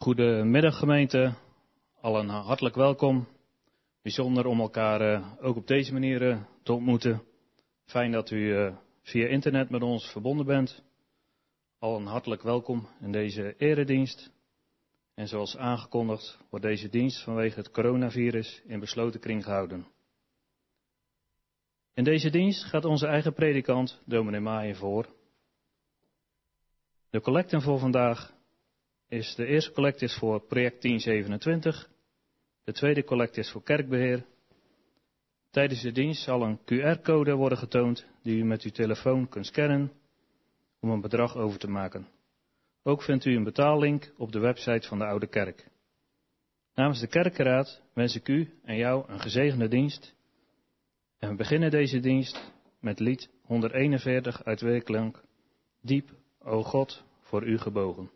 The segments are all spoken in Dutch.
Goedemiddag gemeente, allen hartelijk welkom. Bijzonder om elkaar ook op deze manier te ontmoeten. Fijn dat u via internet met ons verbonden bent. Allen hartelijk welkom in deze eredienst. En zoals aangekondigd wordt deze dienst vanwege het coronavirus in besloten kring gehouden. In deze dienst gaat onze eigen predikant, dominee Maaien, voor. De collecten voor vandaag is de eerste collecte is voor project 1027. De tweede collecte is voor kerkbeheer. Tijdens de dienst zal een QR-code worden getoond die u met uw telefoon kunt scannen om een bedrag over te maken. Ook vindt u een betaallink op de website van de Oude Kerk. Namens de kerkenraad wens ik u en jou een gezegende dienst. En we beginnen deze dienst met lied 141 uit Weerklank. Diep, o God, voor u gebogen.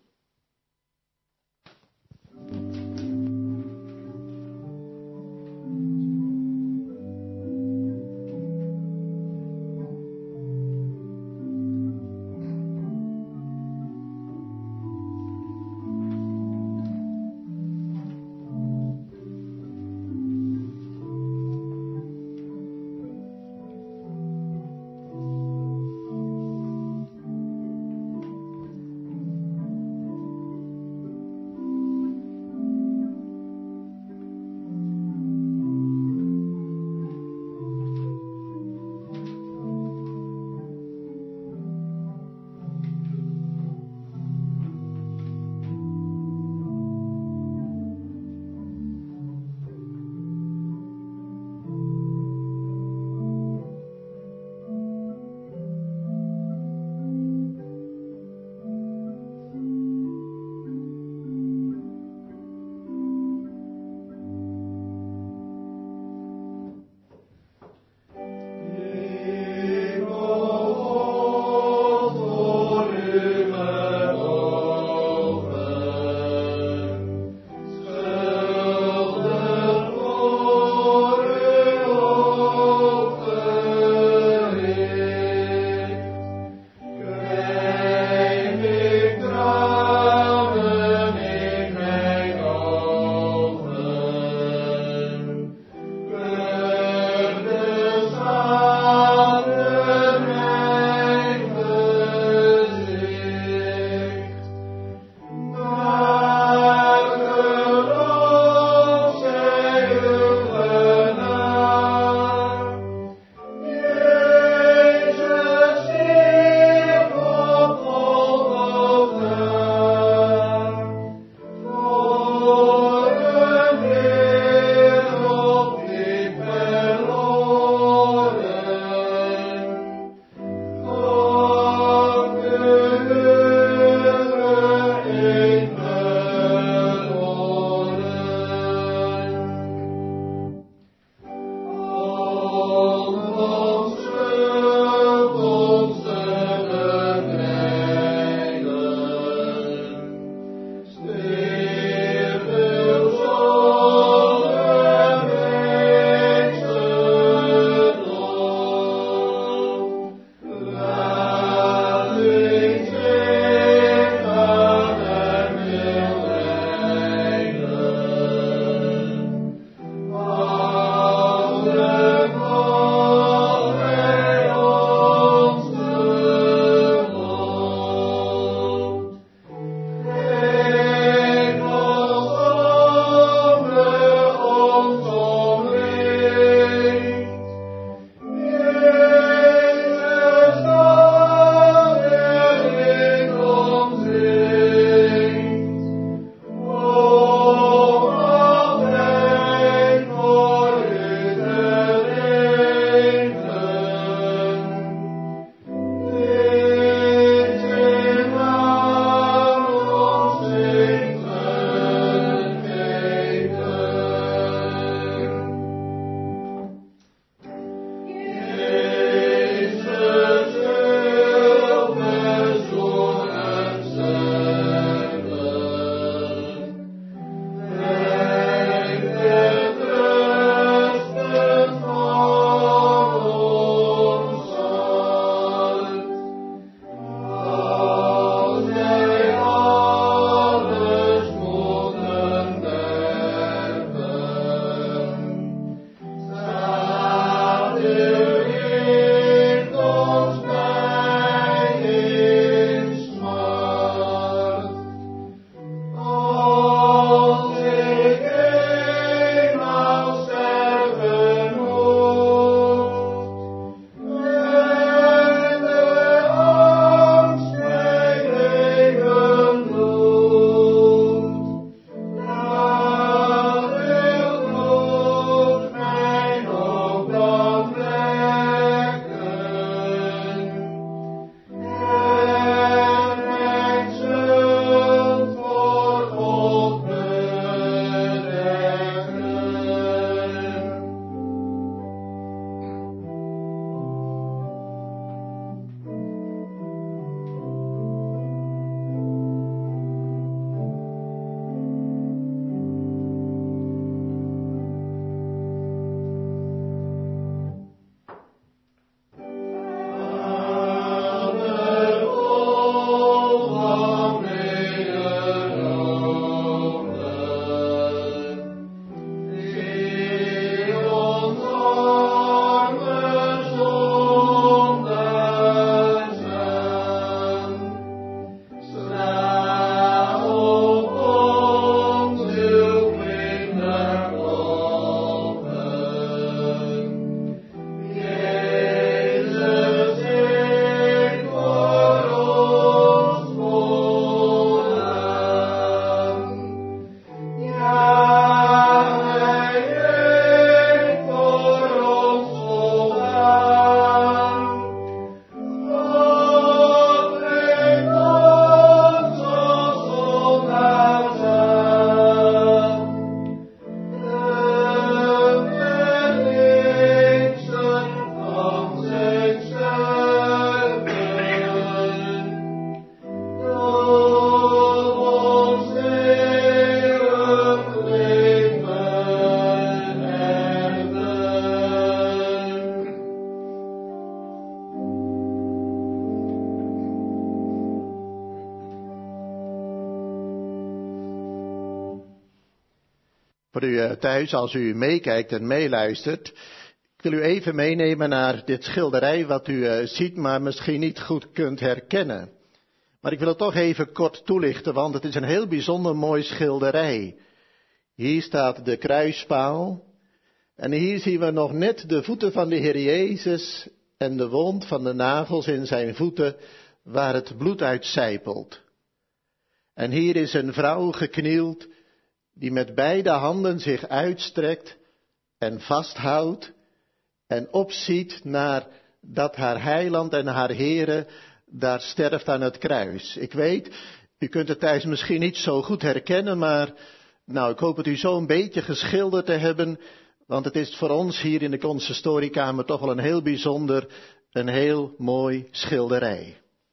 Voor u thuis, als u meekijkt en meeluistert, ik wil u even meenemen naar dit schilderij wat u ziet, maar misschien niet goed kunt herkennen. Maar ik wil het toch even kort toelichten, want het is een heel bijzonder mooi schilderij. Hier staat de kruispaal en hier zien we nog net de voeten van de Heer Jezus en de wond van de nagels in zijn voeten waar het bloed uit sijpelt. En hier is een vrouw geknield die met beide handen zich uitstrekt en vasthoudt en opziet naar dat haar heiland en haar Heere daar sterft aan het kruis. Ik weet, u kunt het thuis misschien niet zo goed herkennen, maar ik hoop het u zo een beetje geschilderd te hebben, want het is voor ons hier in de consistoriekamer toch wel een heel bijzonder, een heel mooi schilderij.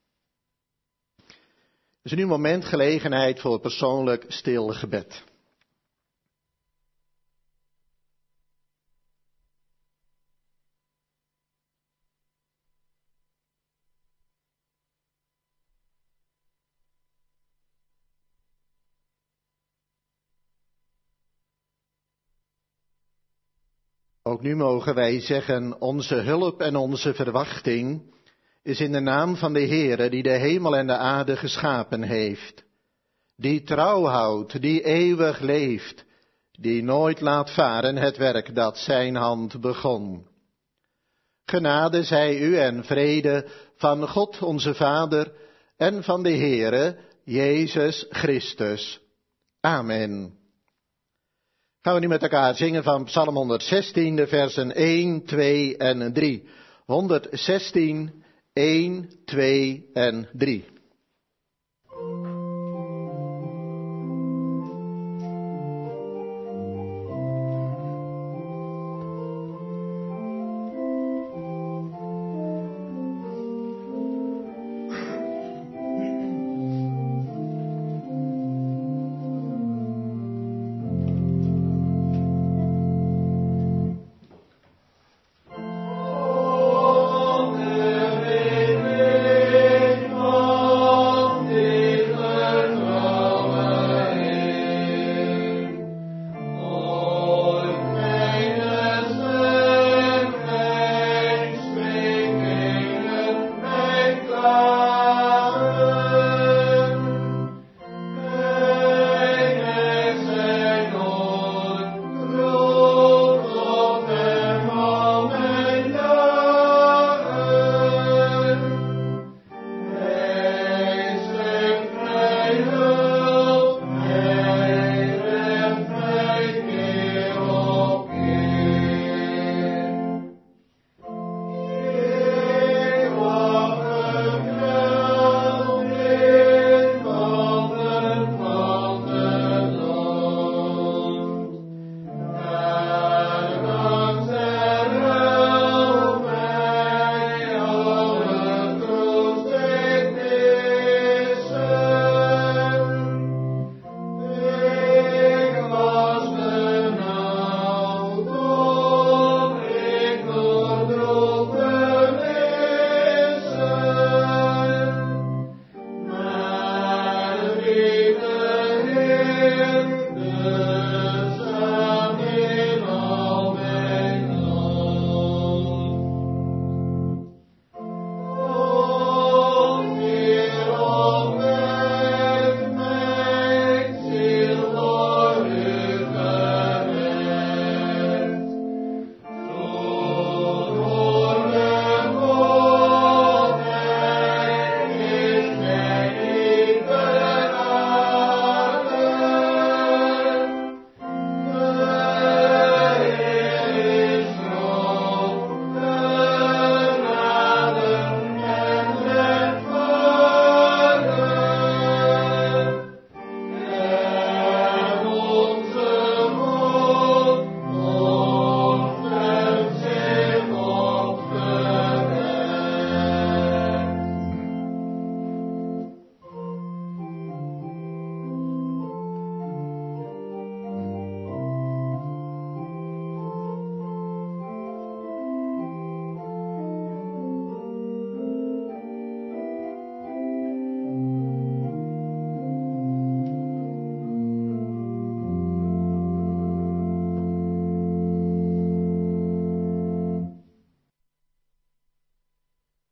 Het is nu een moment gelegenheid voor persoonlijk stil gebed. Ook nu mogen wij zeggen, onze hulp en onze verwachting is in de naam van de Heere die de hemel en de aarde geschapen heeft. Die trouw houdt, die eeuwig leeft, die nooit laat varen het werk dat zijn hand begon. Genade zij u en vrede van God onze Vader en van de Heere Jezus Christus. Amen. Gaan we nu met elkaar zingen van Psalm 116, de versen 1, 2 en 3. 116, 1, 2 en 3. Oh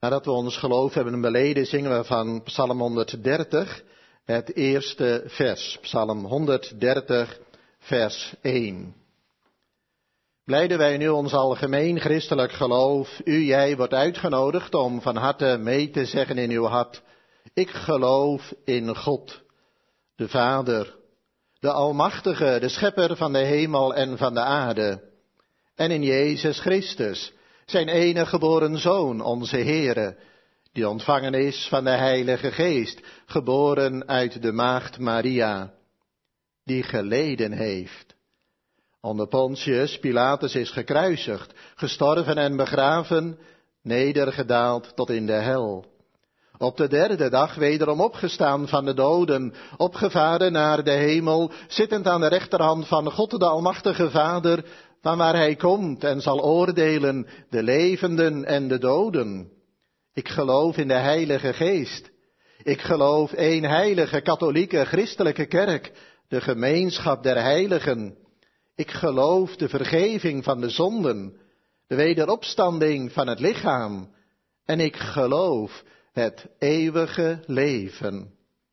Nadat we ons geloof hebben beleden, zingen we van Psalm 130, het eerste vers. Psalm 130, vers 1. Blijden wij nu ons algemeen christelijk geloof, jij wordt uitgenodigd om van harte mee te zeggen in uw hart: ik geloof in God, de Vader, de Almachtige, de Schepper van de hemel en van de aarde, en in Jezus Christus, zijn enige geboren Zoon, onze Heere, die ontvangen is van de Heilige Geest, geboren uit de maagd Maria, die geleden heeft. Onder Pontius Pilatus is gekruisigd, gestorven en begraven, nedergedaald tot in de hel. Op de derde dag wederom opgestaan van de doden, opgevaren naar de hemel, zittend aan de rechterhand van God de Almachtige Vader, van waar hij komt en zal oordelen de levenden en de doden. Ik geloof in de Heilige Geest. Ik geloof één heilige, katholieke, christelijke kerk, de gemeenschap der heiligen. Ik geloof de vergeving van de zonden, de wederopstanding van het lichaam. En ik geloof het eeuwige leven.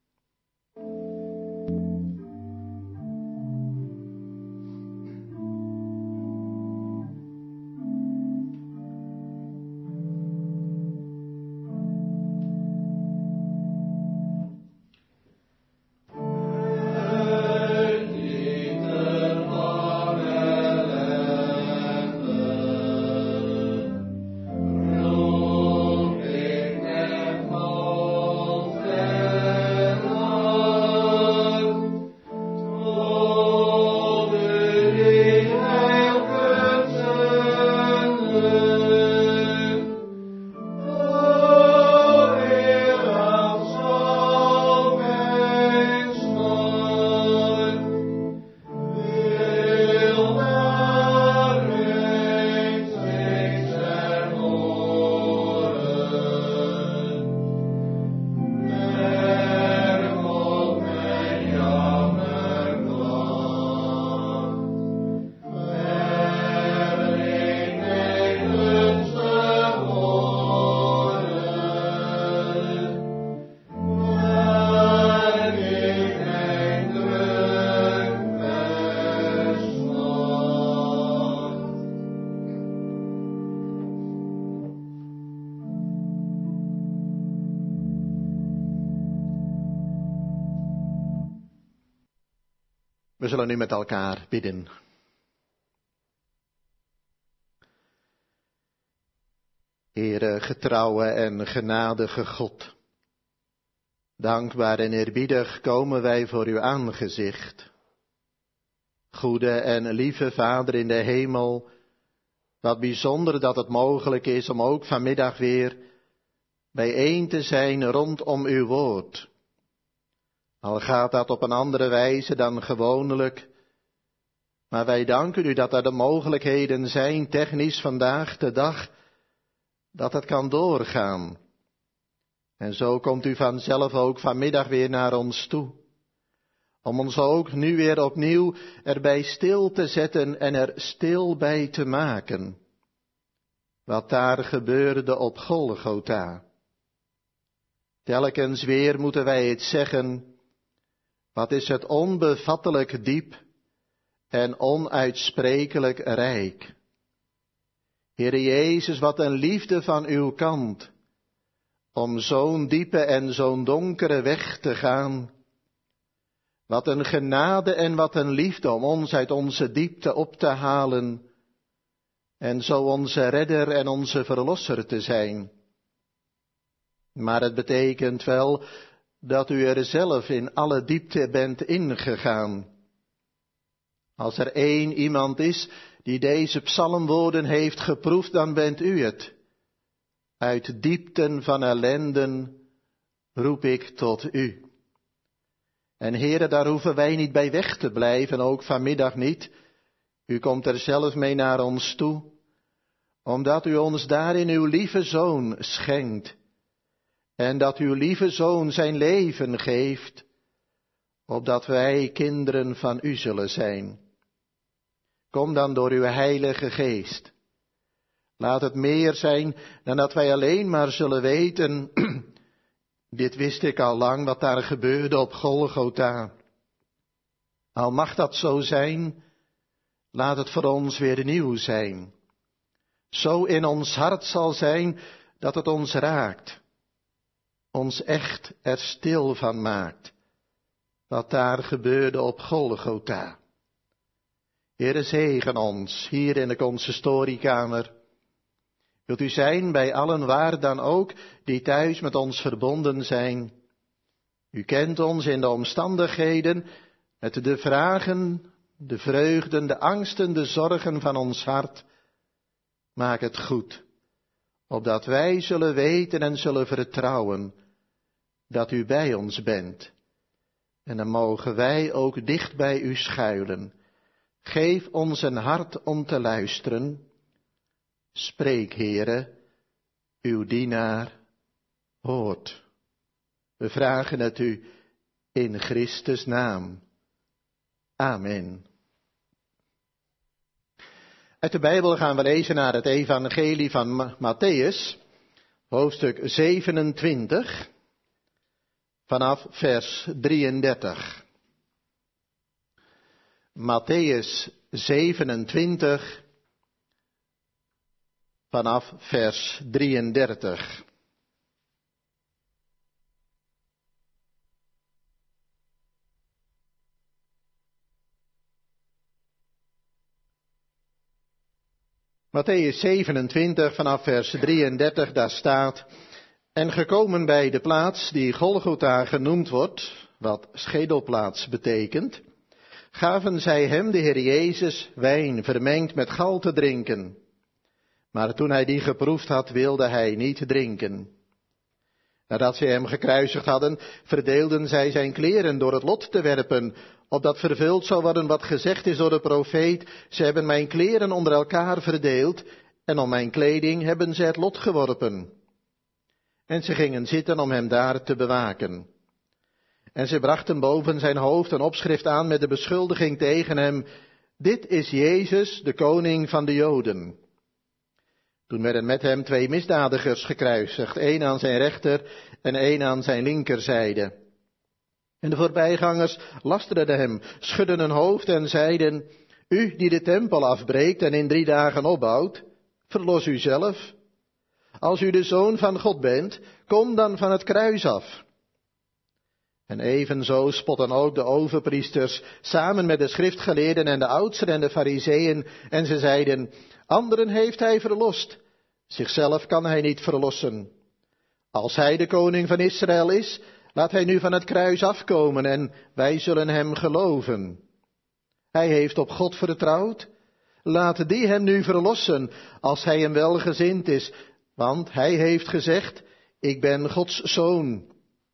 We zullen nu met elkaar bidden. Heere, getrouwe en genadige God, dankbaar en eerbiedig komen wij voor uw aangezicht. Goede en lieve Vader in de hemel, wat bijzonder dat het mogelijk is om ook vanmiddag weer bijeen te zijn rondom uw woord. Al gaat dat op een andere wijze dan gewoonlijk, maar wij danken u dat er de mogelijkheden zijn, technisch vandaag de dag, dat het kan doorgaan. En zo komt u vanzelf ook vanmiddag weer naar ons toe, om ons ook nu weer opnieuw erbij stil te zetten en er stil bij te maken. Wat daar gebeurde op Golgotha. Telkens weer moeten wij het zeggen: wat is het onbevattelijk diep en onuitsprekelijk rijk. Heere Jezus, wat een liefde van uw kant, om zo'n diepe en zo'n donkere weg te gaan. Wat een genade en wat een liefde om ons uit onze diepte op te halen en zo onze redder en onze verlosser te zijn. Maar het betekent wel dat u er zelf in alle diepte bent ingegaan. Als er één iemand is die deze psalmwoorden heeft geproefd, dan bent u het. Uit diepten van ellenden roep ik tot u. En Heere, daar hoeven wij niet bij weg te blijven, ook vanmiddag niet. U komt er zelf mee naar ons toe, omdat u ons daarin uw lieve Zoon schenkt. En dat uw lieve Zoon zijn leven geeft, opdat wij kinderen van u zullen zijn. Kom dan door uw Heilige Geest. Laat het meer zijn dan dat wij alleen maar zullen weten, dit wist ik al lang, wat daar gebeurde op Golgotha. Al mag dat zo zijn, laat het voor ons weer nieuw zijn. Zo in ons hart zal zijn dat het ons raakt. Ons echt er stil van maakt. Wat daar gebeurde op Golgotha. Heere, zegen ons hier in de consistoriekamer. Wilt u zijn bij allen waar dan ook die thuis met ons verbonden zijn. U kent ons in de omstandigheden met de vragen, de vreugden, de angsten, de zorgen van ons hart. Maak het goed, opdat wij zullen weten en zullen vertrouwen dat u bij ons bent. En dan mogen wij ook dicht bij u schuilen. Geef ons een hart om te luisteren. Spreek, Heere, uw dienaar hoort. We vragen het u in Christus' naam. Amen. Uit de Bijbel gaan we lezen naar het evangelie van Mattheüs, hoofdstuk 27, vanaf vers 33. Mattheüs 27, vanaf vers 33. Mattheüs 27 vanaf vers 33, daar staat: En gekomen bij de plaats die Golgotha genoemd wordt, wat schedelplaats betekent, gaven zij hem, de Heer Jezus, wijn vermengd met gal te drinken. Maar toen hij die geproefd had, wilde hij niet drinken. Nadat zij hem gekruisigd hadden, verdeelden zij zijn kleren door het lot te werpen, opdat vervuld zou worden wat gezegd is door de profeet: ze hebben mijn kleren onder elkaar verdeeld, en om mijn kleding hebben zij het lot geworpen. En ze gingen zitten om hem daar te bewaken. En ze brachten boven zijn hoofd een opschrift aan met de beschuldiging tegen hem: dit is Jezus, de koning van de Joden. Toen werden met hem 2 misdadigers gekruisigd, 1 aan zijn rechter en 1 aan zijn linkerzijde. En de voorbijgangers lasterden hem, schudden hun hoofd en zeiden: u die de tempel afbreekt en in 3 dagen opbouwt, verlos u zelf. Als u de Zoon van God bent, kom dan van het kruis af. En evenzo spotten ook de overpriesters samen met de schriftgeleerden en de oudsten en de farizeeën, en ze zeiden: anderen heeft hij verlost, zichzelf kan hij niet verlossen. Als hij de koning van Israël is, laat hij nu van het kruis afkomen en wij zullen hem geloven. Hij heeft op God vertrouwd, laat die hem nu verlossen, als hij hem welgezind is, want hij heeft gezegd: ik ben Gods zoon.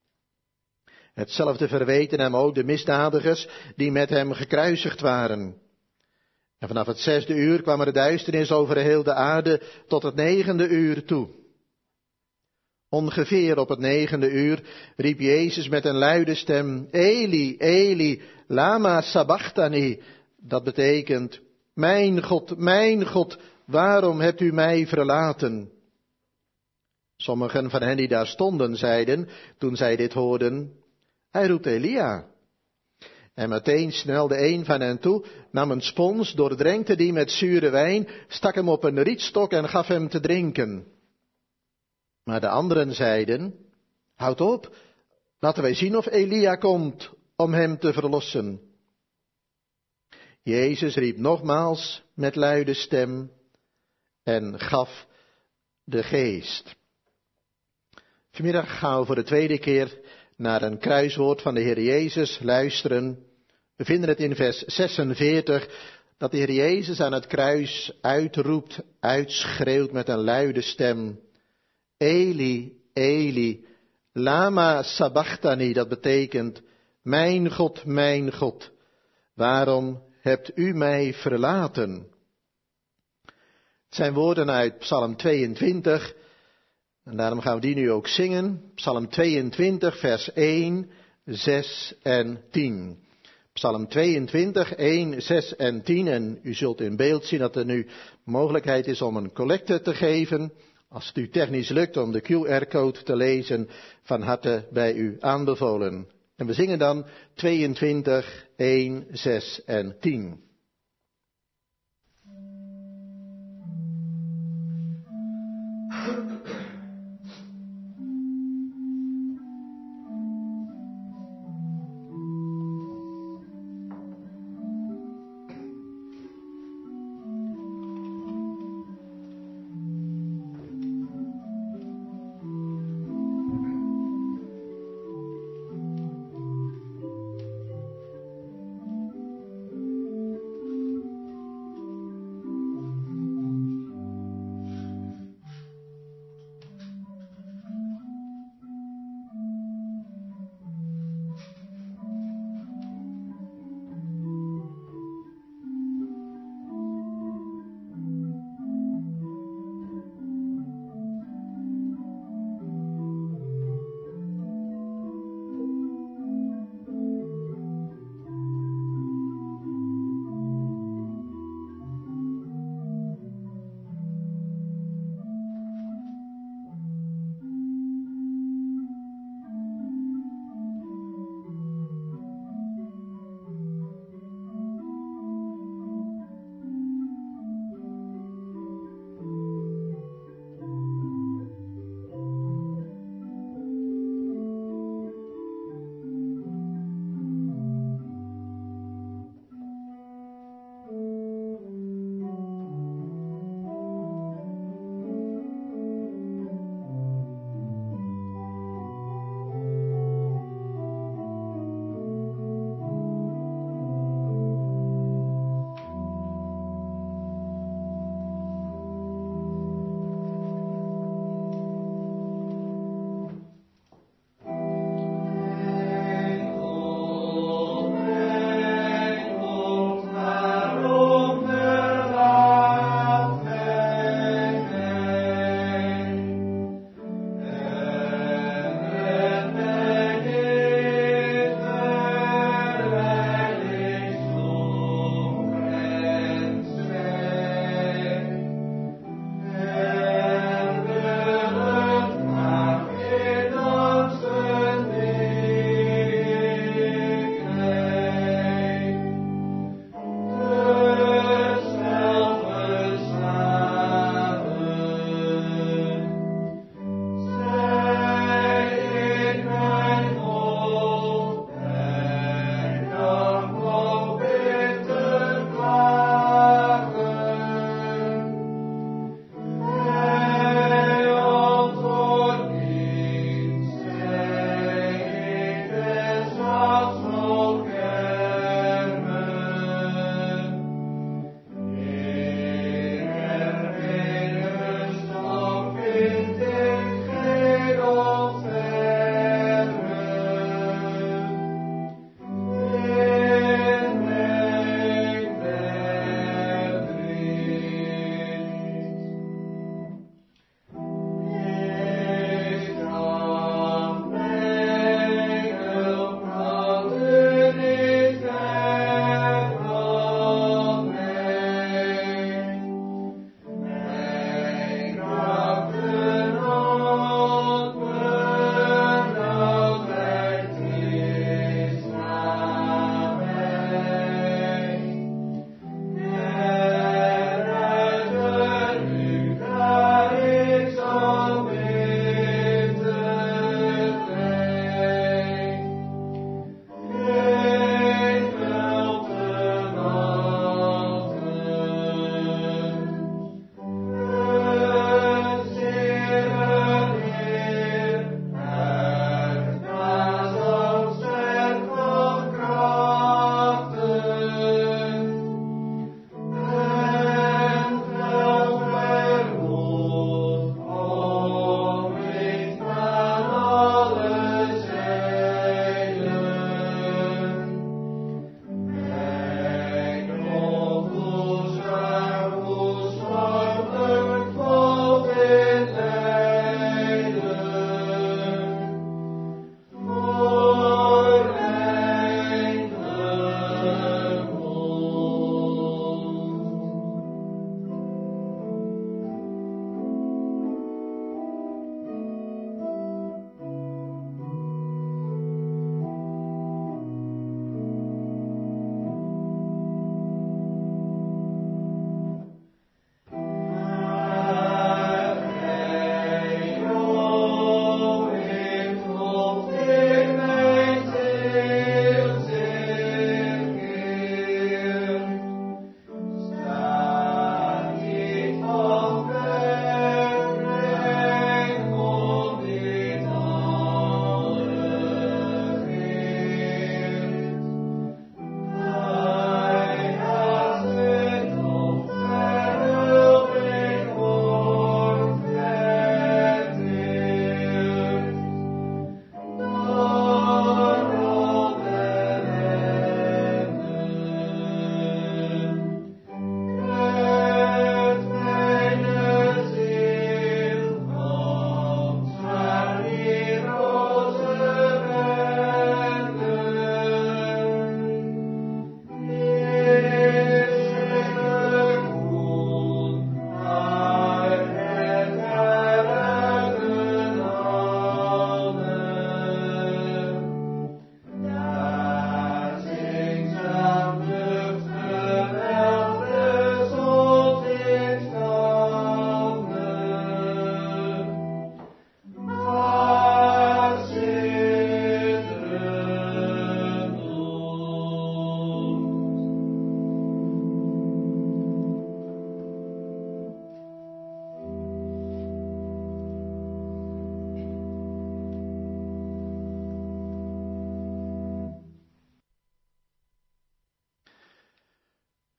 Hetzelfde verweten hem ook de misdadigers die met hem gekruisigd waren. En vanaf het 6e uur kwam er duisternis over heel de aarde tot het 9e uur toe. Ongeveer op het 9e uur riep Jezus met een luide stem: Eli, Eli, lama sabachthani. Dat betekent: mijn God, waarom hebt u mij verlaten? Sommigen van hen die daar stonden zeiden, toen zij dit hoorden: hij roept Elia. En meteen snelde een van hen toe, nam een spons, doordrenkte die met zure wijn, stak hem op een rietstok en gaf hem te drinken. Maar de anderen zeiden: houd op, laten wij zien of Elia komt om hem te verlossen. Jezus riep nogmaals met luide stem en gaf de geest. Vanmiddag gaan we voor de 2e keer naar een kruiswoord van de Heer Jezus luisteren. We vinden het in vers 46 dat de Heer Jezus aan het kruis uitroept, uitschreeuwt met een luide stem: Eli, Eli, lama sabachthani. Dat betekent: mijn God, waarom hebt u mij verlaten? Het zijn woorden uit Psalm 22 en daarom gaan we die nu ook zingen. Psalm 22 vers 1, 6 en 10. Psalm 22, 1, 6 en 10. En u zult in beeld zien dat er nu mogelijkheid is om een collecte te geven. Als het u technisch lukt om de QR-code te lezen, van harte bij u aanbevolen. En we zingen dan 22, 1, 6 en 10.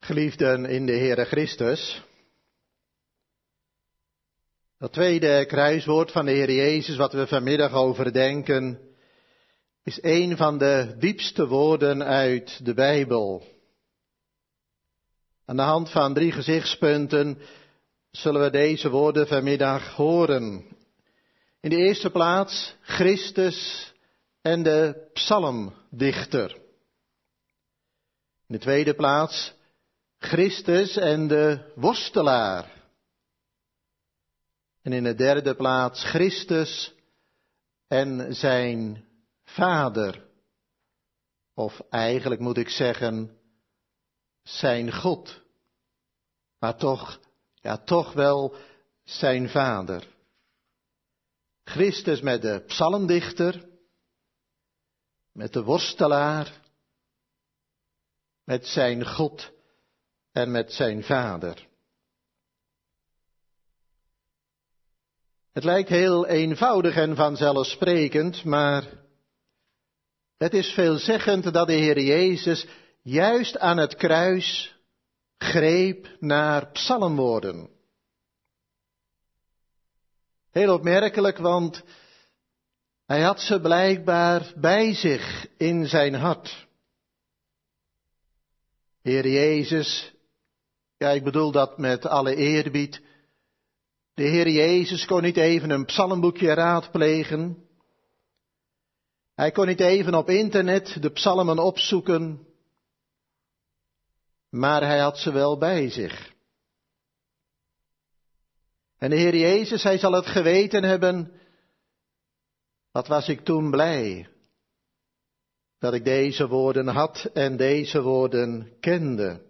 Geliefden in de Heere Christus. Dat tweede kruiswoord van de Heer Jezus, wat we vanmiddag overdenken, is een van de diepste woorden uit de Bijbel. Aan de hand van 3 gezichtspunten zullen we deze woorden vanmiddag horen. In de eerste plaats Christus en de psalmdichter. In de tweede plaats Christus en de worstelaar. En in de derde plaats Christus en zijn Vader. Of eigenlijk moet ik zeggen, zijn God. Maar toch wel zijn Vader. Christus met de psalmdichter, met de worstelaar, met zijn God en met zijn Vader. Het lijkt heel eenvoudig en vanzelfsprekend, maar het is veelzeggend dat de Heer Jezus juist aan het kruis greep naar psalmwoorden. Heel opmerkelijk, want hij had ze blijkbaar bij zich in zijn hart. Heer Jezus, ik bedoel dat met alle eerbied. De Heer Jezus kon niet even een psalmboekje raadplegen. Hij kon niet even op internet de psalmen opzoeken. Maar hij had ze wel bij zich. En de Heer Jezus, hij zal het geweten hebben. Wat was ik toen blij dat ik deze woorden had en deze woorden kende.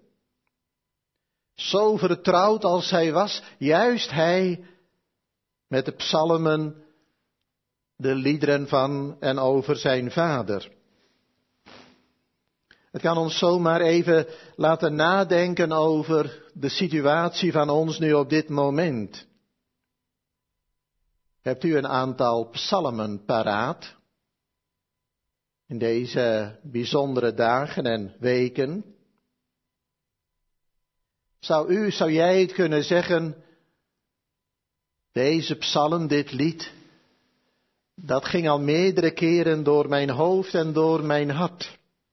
Zo vertrouwd als hij was, juist hij met de psalmen, de liederen van en over zijn Vader. Het kan ons zomaar even laten nadenken over de situatie van ons nu op dit moment. Hebt u een aantal psalmen paraat? In deze bijzondere dagen en weken. Zou jij het kunnen zeggen, deze psalm, dit lied, dat ging al meerdere keren door mijn hoofd en door mijn hart.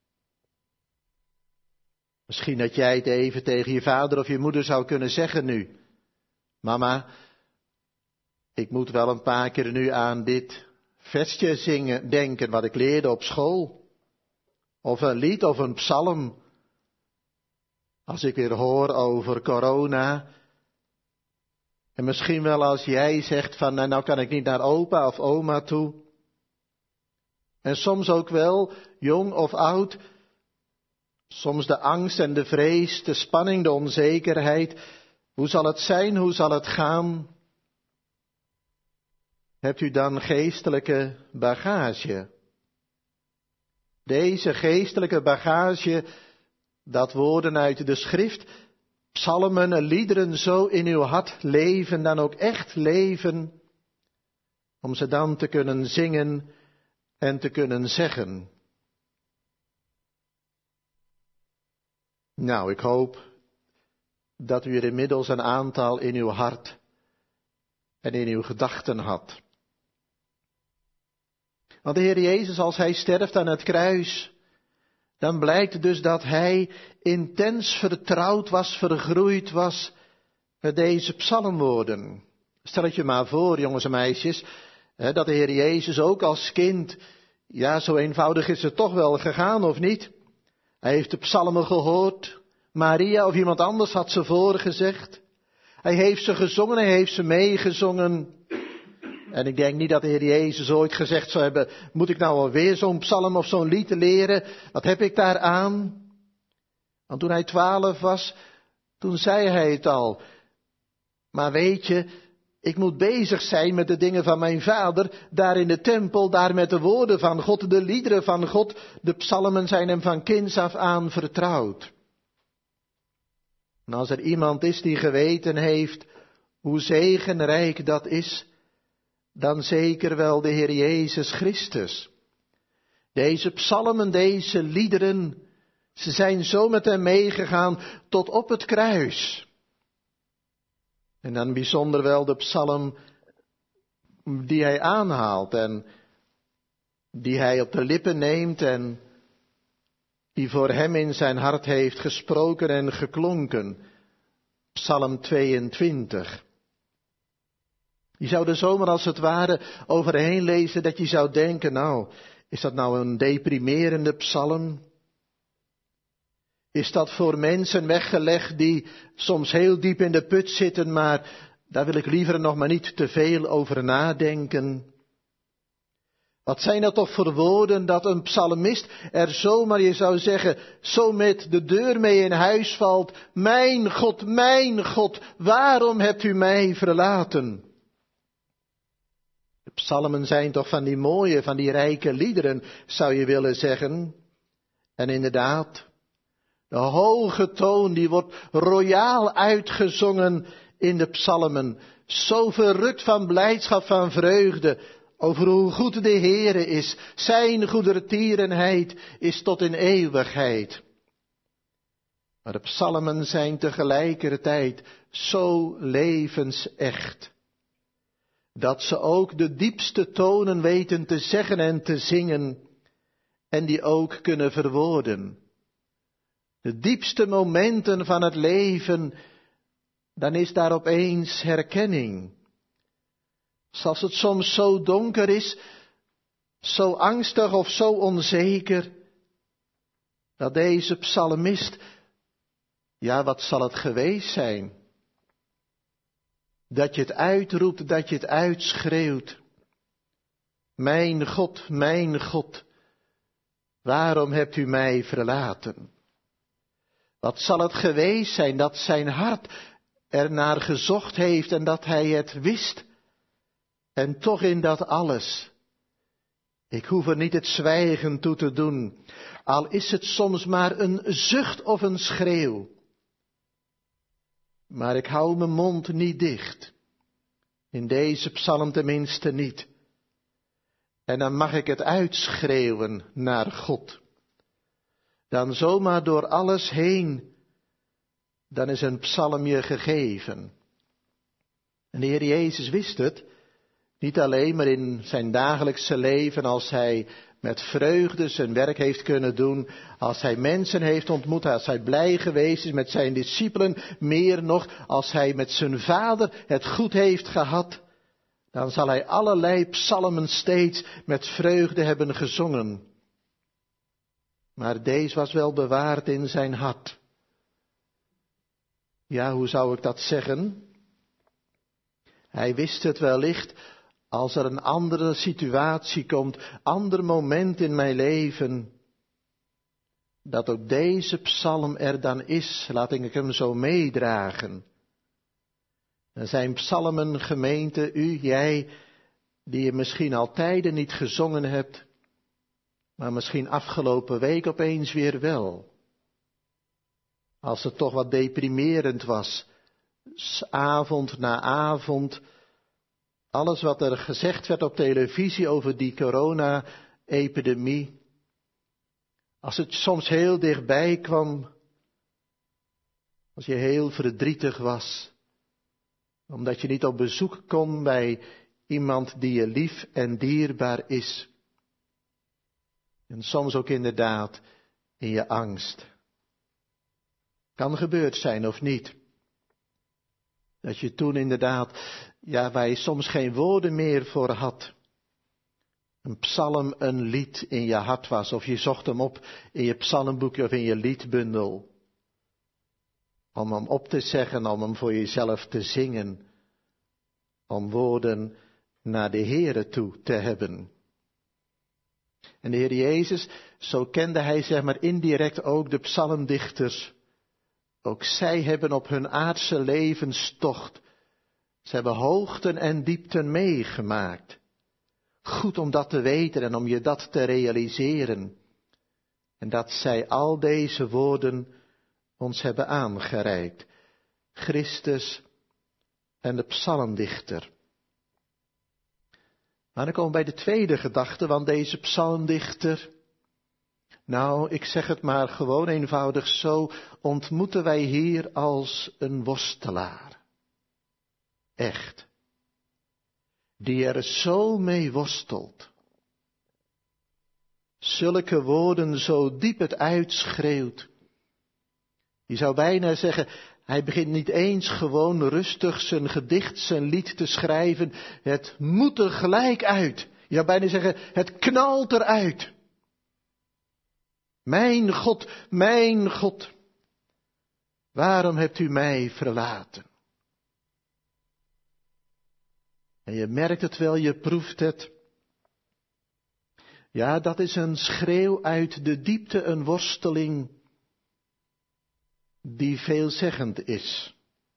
Misschien dat jij het even tegen je vader of je moeder zou kunnen zeggen nu. Mama, ik moet wel een paar keer nu aan dit versje zingen, denken wat ik leerde op school. Of een lied of een psalm. Als ik weer hoor over corona. En misschien wel als jij zegt van nou kan ik niet naar opa of oma toe. En soms ook wel, jong of oud. Soms de angst en de vrees, de spanning, de onzekerheid. Hoe zal het zijn, hoe zal het gaan? Hebt u dan geestelijke bagage? Deze geestelijke bagage, dat woorden uit de schrift, psalmen, liederen zo in uw hart leven, dan ook echt leven, om ze dan te kunnen zingen en te kunnen zeggen. Nou, ik hoop dat u er inmiddels een aantal in uw hart en in uw gedachten had. Want de Heer Jezus, als hij sterft aan het kruis, dan blijkt dus dat hij intens vertrouwd was, vergroeid was met deze psalmwoorden. Stel het je maar voor, jongens en meisjes, dat de Heer Jezus ook als kind, zo eenvoudig is het toch wel gegaan, of niet? Hij heeft de psalmen gehoord, Maria of iemand anders had ze voorgezegd. Hij heeft ze gezongen, hij heeft ze meegezongen. En ik denk niet dat de Heer Jezus ooit gezegd zou hebben, moet ik nou alweer zo'n psalm of zo'n lied leren? Wat heb ik daar aan? Want toen hij 12 was, toen zei hij het al. Maar weet je, ik moet bezig zijn met de dingen van mijn vader, daar in de tempel, daar met de woorden van God, de liederen van God. De psalmen zijn hem van kinds af aan vertrouwd. En als er iemand is die geweten heeft hoe zegenrijk dat is, dan zeker wel de Heer Jezus Christus. Deze psalmen, deze liederen Ze zijn zo met hem meegegaan tot op het kruis. En dan bijzonder wel de psalm die hij aanhaalt en die hij op de lippen neemt en die voor hem in zijn hart heeft gesproken en geklonken. Psalm 22. Je zou er zomaar als het ware overheen lezen dat je zou denken, nou, is dat nou een deprimerende psalm? Is dat voor mensen weggelegd die soms heel diep in de put zitten, maar daar wil ik liever nog maar niet te veel over nadenken? Wat zijn dat toch voor woorden dat een psalmist er zomaar, je zou zeggen, zo met de deur mee in huis valt. Mijn God, waarom hebt u mij verlaten? De psalmen zijn toch van die mooie, van die rijke liederen, zou je willen zeggen. En inderdaad, de hoge toon die wordt royaal uitgezongen in de psalmen. Zo verrukt van blijdschap, van vreugde, over hoe goed de Heere is. Zijn goedertierenheid is tot in eeuwigheid. Maar de psalmen zijn tegelijkertijd zo levensecht, dat ze ook de diepste tonen weten te zeggen en te zingen, en die ook kunnen verwoorden. De diepste momenten van het leven, dan is daar opeens herkenning. Zelfs het soms zo donker is, zo angstig of zo onzeker, dat deze psalmist, ja, wat zal het geweest zijn? Dat je het uitroept, dat je het uitschreeuwt. Mijn God, waarom hebt u mij verlaten? Wat zal het geweest zijn dat zijn hart ernaar gezocht heeft en dat hij het wist? En toch in dat alles, ik hoef er niet het zwijgen toe te doen, al is het soms maar een zucht of een schreeuw. Maar ik hou mijn mond niet dicht, in deze psalm tenminste niet. En dan mag ik het uitschreeuwen naar God. Dan zomaar door alles heen, dan is een psalm je gegeven. En de Heer Jezus wist het, niet alleen maar in zijn dagelijkse leven als hij met vreugde zijn werk heeft kunnen doen, als hij mensen heeft ontmoet, als hij blij geweest is met zijn discipelen, meer nog als hij met zijn vader het goed heeft gehad, dan zal hij allerlei psalmen steeds met vreugde hebben gezongen. Maar deze was wel bewaard in zijn hart. Ja, hoe zou ik dat zeggen? Hij wist het wellicht, als er een andere situatie komt, ander moment in mijn leven, dat ook deze psalm er dan is, laat ik hem zo meedragen. Er zijn psalmen, gemeente, u, jij, die je misschien al tijden niet gezongen hebt, maar misschien afgelopen week opeens weer wel. Als het toch wat deprimerend was, avond na avond, alles wat er gezegd werd op televisie over die corona-epidemie, als het soms heel dichtbij kwam, als je heel verdrietig was, omdat je niet op bezoek kon bij iemand die je lief en dierbaar is. En soms ook inderdaad in je angst. Kan gebeurd zijn of niet. Dat je toen inderdaad, ja, waar je soms geen woorden meer voor had, een psalm, een lied in je hart was. Of je zocht hem op in je psalmboekje of in je liedbundel. Om hem op te zeggen, om hem voor jezelf te zingen. Om woorden naar de Heere toe te hebben. En de Heer Jezus, zo kende hij zeg maar indirect ook de psalmdichters. Ook zij hebben op hun aardse levenstocht, ze hebben hoogten en diepten meegemaakt. Goed om dat te weten en om je dat te realiseren. En dat zij al deze woorden ons hebben aangereikt. Christus en de psalmdichter. Maar dan komen we bij de tweede gedachte, want deze psalmdichter, Nou, ik zeg het maar gewoon eenvoudig zo, ontmoeten wij hier als een worstelaar. Echt. Die er zo mee worstelt. Zulke woorden zo diep het uitschreeuwt. Je zou bijna zeggen, hij begint niet eens gewoon rustig zijn gedicht, zijn lied te schrijven. Het moet er gelijk uit. Je zou bijna zeggen, het knalt eruit. Mijn God, waarom hebt u mij verlaten? En je merkt het wel, je proeft het. Ja, dat is een schreeuw uit de diepte, een worsteling die veelzeggend is.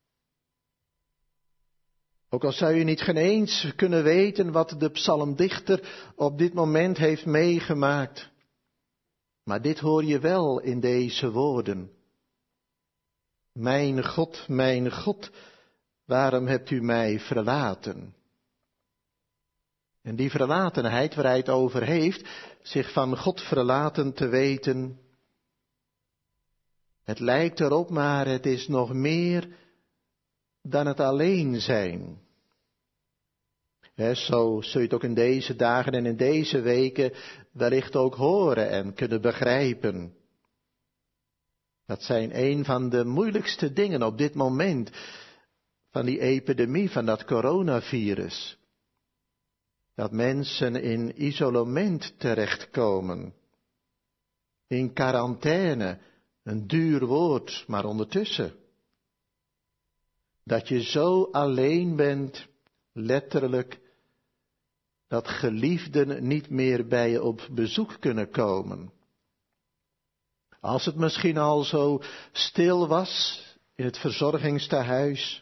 Ook al zou je niet geen eens kunnen weten wat de psalmdichter op dit moment heeft meegemaakt. Maar dit hoor je wel in deze woorden. Mijn God, waarom hebt u mij verlaten? En die verlatenheid waar hij het over heeft, zich van God verlaten te weten. Het lijkt erop, maar het is nog meer dan het alleen zijn. Zo zul je het ook in deze dagen en in deze weken wellicht ook horen en kunnen begrijpen. Dat zijn een van de moeilijkste dingen op dit moment van die epidemie, van dat coronavirus. Dat mensen in isolement terechtkomen. In quarantaine, een duur woord, maar ondertussen. Dat je zo alleen bent, letterlijk, dat geliefden niet meer bij je op bezoek kunnen komen. Als het misschien al zo stil was in het verzorgingstehuis,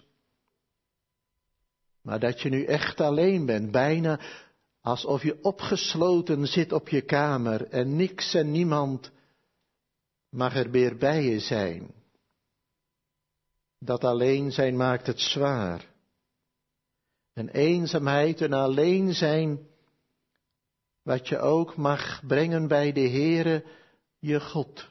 maar dat je nu echt alleen bent, bijna alsof je opgesloten zit op je kamer en niks en niemand mag er weer bij je zijn. Dat alleen zijn maakt het zwaar. En eenzaamheid en alleen zijn, wat je ook mag brengen bij de Heere, je God.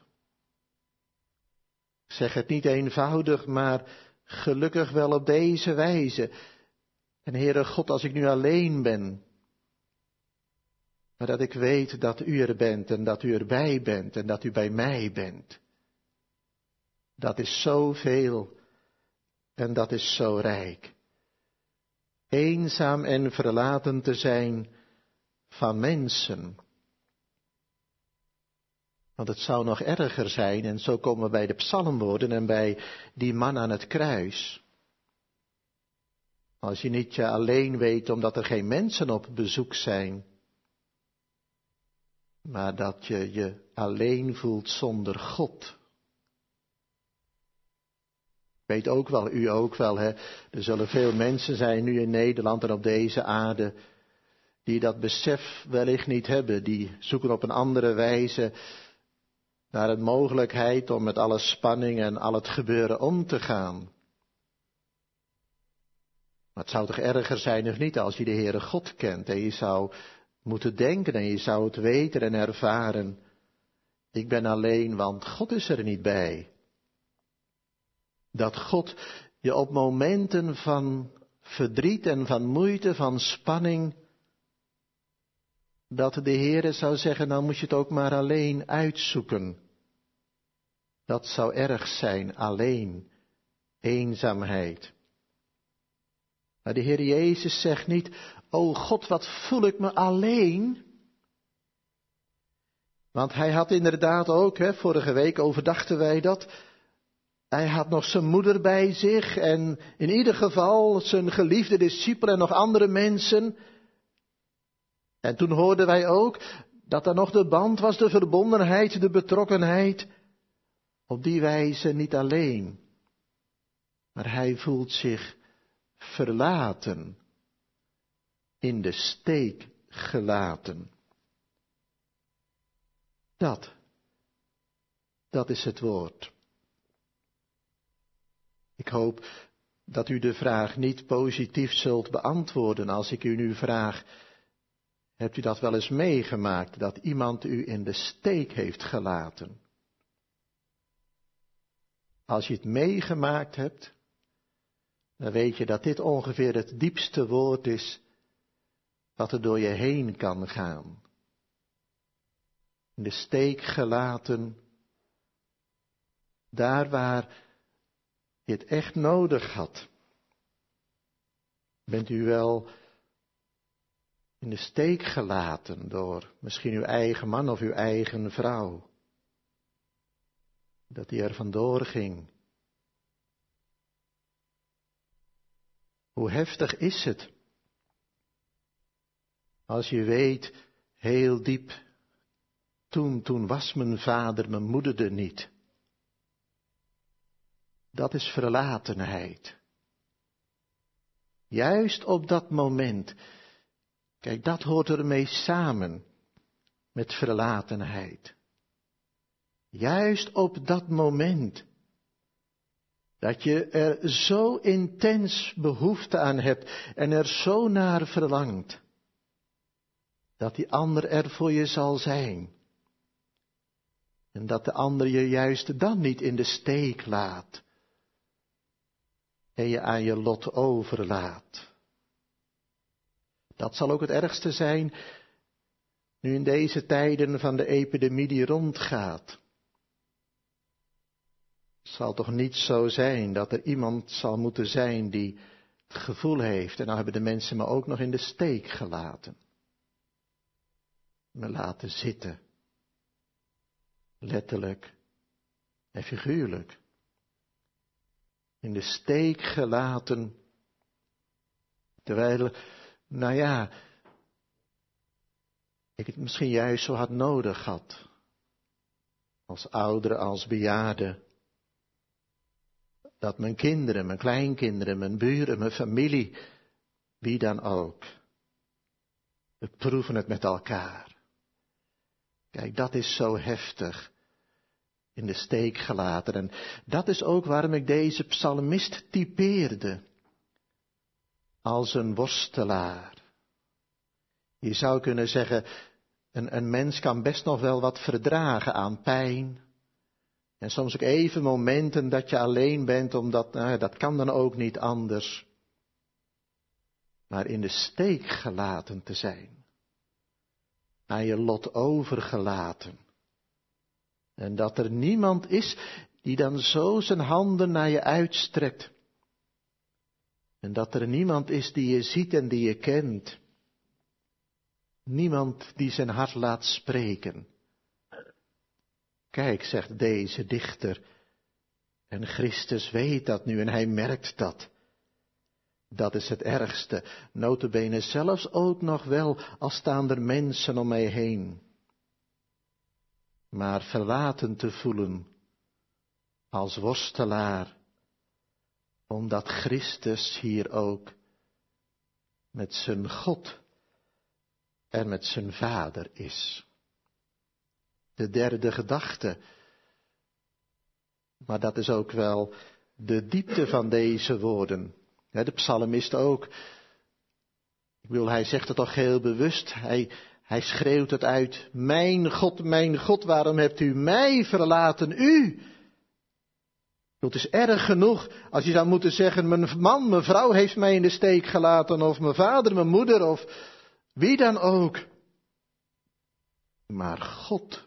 Ik zeg het niet eenvoudig, maar gelukkig wel op deze wijze. En Heere God, als ik nu alleen ben, maar dat ik weet dat u er bent en dat u erbij bent en dat u bij mij bent. Dat is zoveel en dat is zo rijk. Eenzaam en verlaten te zijn van mensen. Want het zou nog erger zijn, en zo komen we bij de psalmwoorden en bij die man aan het kruis. Als je niet je alleen weet omdat er geen mensen op bezoek zijn, maar dat je je alleen voelt zonder God. Ik weet ook wel, u ook wel, hè. Er zullen veel mensen zijn nu in Nederland en op deze aarde die dat besef wellicht niet hebben. Die zoeken op een andere wijze naar een mogelijkheid om met alle spanning en al het gebeuren om te gaan. Maar het zou toch erger zijn of niet als je de Heere God kent en je zou moeten denken en je zou het weten en ervaren. Ik ben alleen, want God is er niet bij. Dat God je op momenten van verdriet en van moeite, van spanning, dat de Heere zou zeggen, nou moet je het ook maar alleen uitzoeken. Dat zou erg zijn, alleen, eenzaamheid. Maar de Heer Jezus zegt niet, o God, wat voel ik me alleen. Want hij had inderdaad ook, vorige week overdachten wij dat, hij had nog zijn moeder bij zich en in ieder geval zijn geliefde discipelen en nog andere mensen. En toen hoorden wij ook dat er nog de band was, de verbondenheid, de betrokkenheid. Op die wijze niet alleen, maar hij voelt zich verlaten, in de steek gelaten. Dat is het woord. Ik hoop dat u de vraag niet positief zult beantwoorden als ik u nu vraag, Hebt u dat wel eens meegemaakt, dat iemand u in de steek heeft gelaten? Als je het meegemaakt hebt, dan weet je dat dit ongeveer het diepste woord is wat er door je heen kan gaan. In de steek gelaten, daar waar je het echt nodig had. Bent u wel in de steek gelaten door misschien uw eigen man of uw eigen vrouw? Dat die er vandoor ging. Hoe heftig is het als je weet, heel diep, toen was mijn vader, mijn moeder er niet. Dat is verlatenheid. Juist op dat moment, kijk, dat hoort ermee samen met verlatenheid. Juist op dat moment dat je er zo intens behoefte aan hebt en er zo naar verlangt, dat die ander er voor je zal zijn. En dat de ander je juist dan niet in de steek laat en je aan je lot overlaat. Dat zal ook het ergste zijn nu in deze tijden van de epidemie die rondgaat. Het zal toch niet zo zijn dat er iemand zal moeten zijn die het gevoel heeft, en nou hebben de mensen me ook nog in de steek gelaten. Me laten zitten. Letterlijk en figuurlijk. In de steek gelaten. Terwijl, ik het misschien juist zo hard nodig had. Als ouder, als bejaarde. Dat mijn kinderen, mijn kleinkinderen, mijn buren, mijn familie, wie dan ook. We proeven het met elkaar. Kijk, dat is zo heftig. In de steek gelaten. En dat is ook waarom ik deze psalmist typeerde. Als een worstelaar. Je zou kunnen zeggen, een mens kan best nog wel wat verdragen aan pijn. En soms ook even momenten dat je alleen bent, omdat, dat kan dan ook niet anders. Maar in de steek gelaten te zijn. Aan je lot overgelaten. En dat er niemand is die dan zo zijn handen naar je uitstrekt. En dat er niemand is die je ziet en die je kent. Niemand die zijn hart laat spreken. Kijk, zegt deze dichter, en Christus weet dat nu en hij merkt dat. Dat is het ergste, nota bene zelfs ook nog wel, als staan er mensen om mij heen. Maar verlaten te voelen, als worstelaar, omdat Christus hier ook met zijn God en met zijn Vader is. De derde gedachte, maar dat is ook wel de diepte van deze woorden. De psalmist ook. Ik bedoel, hij zegt het toch heel bewust. Hij schreeuwt het uit. Mijn God, waarom hebt u mij verlaten? U! Het is erg genoeg als je zou moeten zeggen, mijn man, mijn vrouw heeft mij in de steek gelaten. Of mijn vader, mijn moeder, of wie dan ook. Maar God,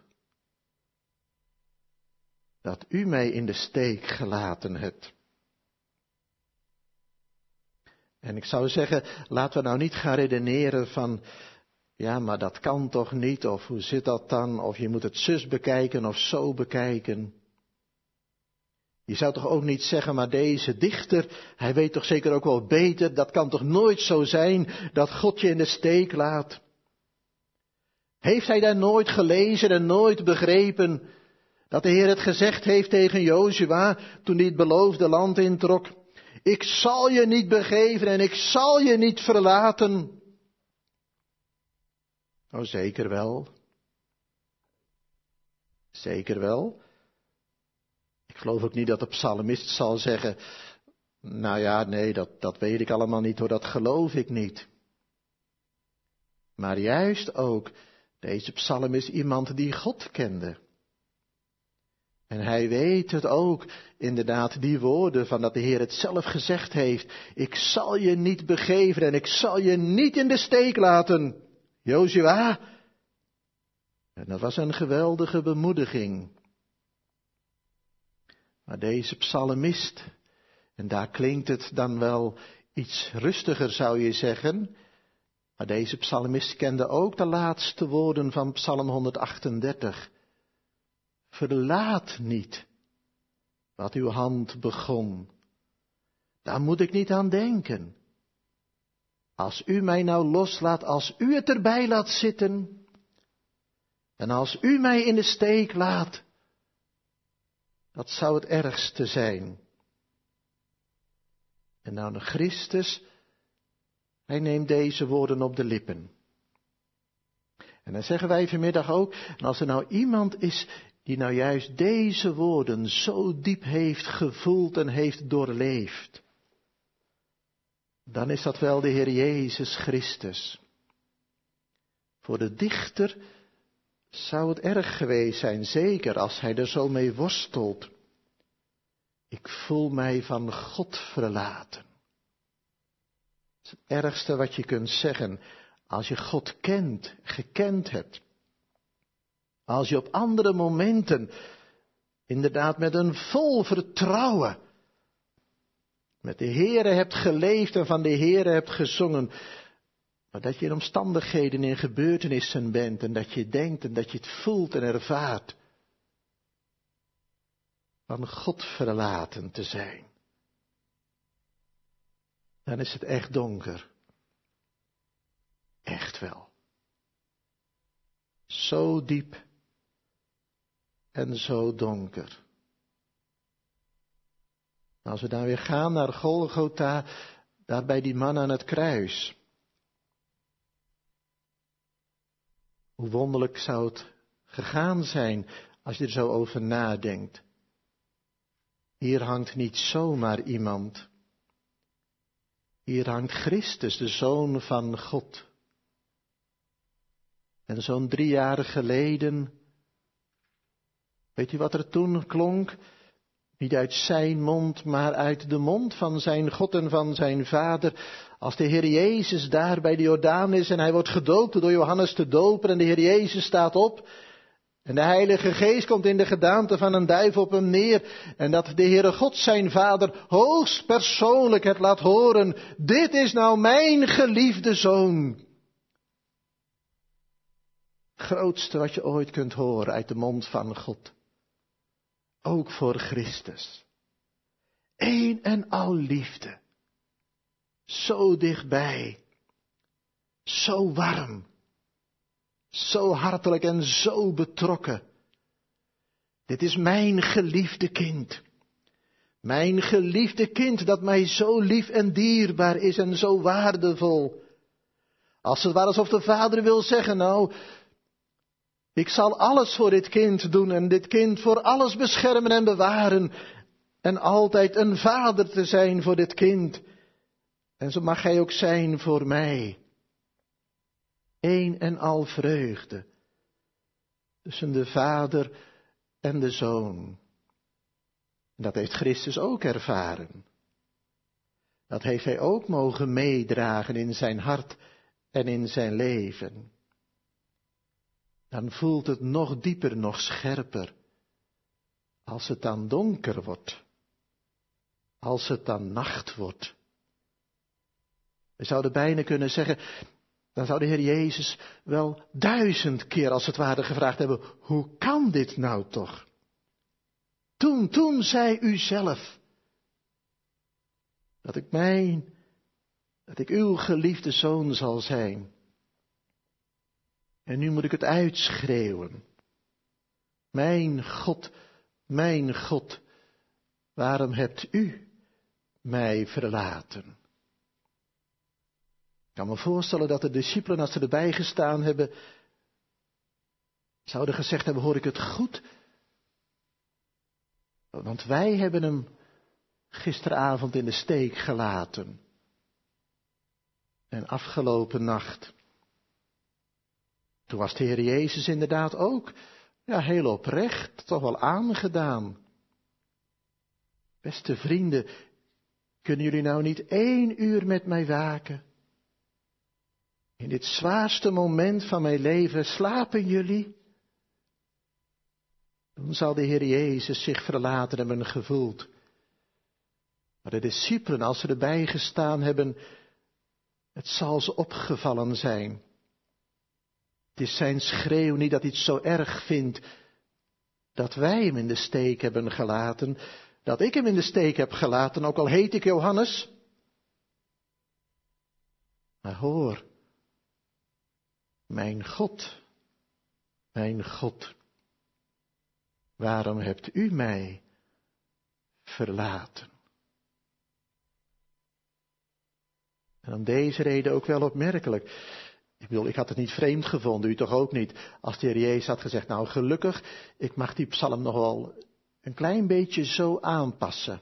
dat u mij in de steek gelaten hebt. En ik zou zeggen, laten we nou niet gaan redeneren van, ja, maar dat kan toch niet, of hoe zit dat dan, of je moet het zus bekijken of zo bekijken. Je zou toch ook niet zeggen, maar deze dichter, hij weet toch zeker ook wel beter, dat kan toch nooit zo zijn dat God je in de steek laat. Heeft hij daar nooit gelezen en nooit begrepen dat de Heer het gezegd heeft tegen Jozua toen hij het beloofde land introk? Ik zal je niet begeven en ik zal je niet verlaten. Oh, zeker wel. Zeker wel. Ik geloof ook niet dat de psalmist zal zeggen, nou ja, nee, dat weet ik allemaal niet hoor, dat geloof ik niet. Maar juist ook, deze psalm is iemand die God kende. En hij weet het ook, inderdaad, die woorden van dat de Heer het zelf gezegd heeft. Ik zal je niet begeven en ik zal je niet in de steek laten. Jozua. En dat was een geweldige bemoediging. Maar deze psalmist, en daar klinkt het dan wel iets rustiger zou je zeggen. Maar deze psalmist kende ook de laatste woorden van Psalm 138. Verlaat niet wat uw hand begon. Daar moet ik niet aan denken. Als u mij nou loslaat, als u het erbij laat zitten, en als u mij in de steek laat, dat zou het ergste zijn. En nou de Christus, hij neemt deze woorden op de lippen. En dan zeggen wij vanmiddag ook, en als er nou iemand is die nou juist deze woorden zo diep heeft gevoeld en heeft doorleefd, dan is dat wel de Heer Jezus Christus. Voor de dichter zou het erg geweest zijn, zeker als hij er zo mee worstelt. Ik voel mij van God verlaten. Dat is het ergste wat je kunt zeggen als je God gekend hebt. Als je op andere momenten, inderdaad met een vol vertrouwen, met de Heere hebt geleefd en van de Heere hebt gezongen, maar dat je in omstandigheden, in gebeurtenissen bent en dat je denkt en dat je het voelt en ervaart van God verlaten te zijn. Dan is het echt donker. Echt wel. Zo diep en zo donker. Als we dan weer gaan naar Golgotha, daar bij die man aan het kruis. Hoe wonderlijk zou het gegaan zijn als je er zo over nadenkt. Hier hangt niet zomaar iemand. Hier hangt Christus, de Zoon van God. En zo'n 3 jaar geleden, weet u wat er toen klonk? Niet uit zijn mond, maar uit de mond van zijn God en van zijn Vader. Als de Heer Jezus daar bij de Jordaan is en hij wordt gedoopt door Johannes de Doper en de Heer Jezus staat op. En de Heilige Geest komt in de gedaante van een duif op hem neer. En dat de Heere God zijn Vader hoogst persoonlijk het laat horen. Dit is nou mijn geliefde Zoon. Grootste wat je ooit kunt horen uit de mond van God. Ook voor Christus. Eén en al liefde. Zo dichtbij. Zo warm. Zo hartelijk en zo betrokken. Dit is mijn geliefde kind. Mijn geliefde kind dat mij zo lief en dierbaar is en zo waardevol. Als het ware alsof de vader wil zeggen, nou, ik zal alles voor dit kind doen en dit kind voor alles beschermen en bewaren. En altijd een vader te zijn voor dit kind. En zo mag hij ook zijn voor mij. Eén en al vreugde. Tussen de Vader en de Zoon. En dat heeft Christus ook ervaren. Dat heeft hij ook mogen meedragen in zijn hart en in zijn leven. Dan voelt het nog dieper, nog scherper. Als het dan donker wordt. Als het dan nacht wordt. We zouden bijna kunnen zeggen, dan zou de Heer Jezus wel 1000 keer als het ware gevraagd hebben, hoe kan dit nou toch? Toen zei u zelf, dat ik uw geliefde Zoon zal zijn. En nu moet ik het uitschreeuwen. Mijn God, waarom hebt u mij verlaten? Ik kan me voorstellen dat de discipelen, als ze erbij gestaan hebben, zouden gezegd hebben, hoor ik het goed? Want wij hebben hem gisteravond in de steek gelaten. En afgelopen nacht. Toen was de Heer Jezus inderdaad ook, heel oprecht, toch wel aangedaan. Beste vrienden, kunnen jullie nou niet 1 uur met mij waken? In dit zwaarste moment van mijn leven slapen jullie? Toen zal de Heer Jezus zich verlaten hebben gevoeld. Maar de discipelen, als ze erbij gestaan hebben, het zal ze opgevallen zijn. Het is zijn schreeuw niet dat hij het zo erg vindt dat wij hem in de steek hebben gelaten, dat ik hem in de steek heb gelaten, ook al heet ik Johannes. Maar hoor, mijn God, waarom hebt u mij verlaten? En om deze reden ook wel opmerkelijk. Ik had het niet vreemd gevonden, u toch ook niet, als de Heer Jezus had gezegd, nou gelukkig, ik mag die psalm nog wel een klein beetje zo aanpassen.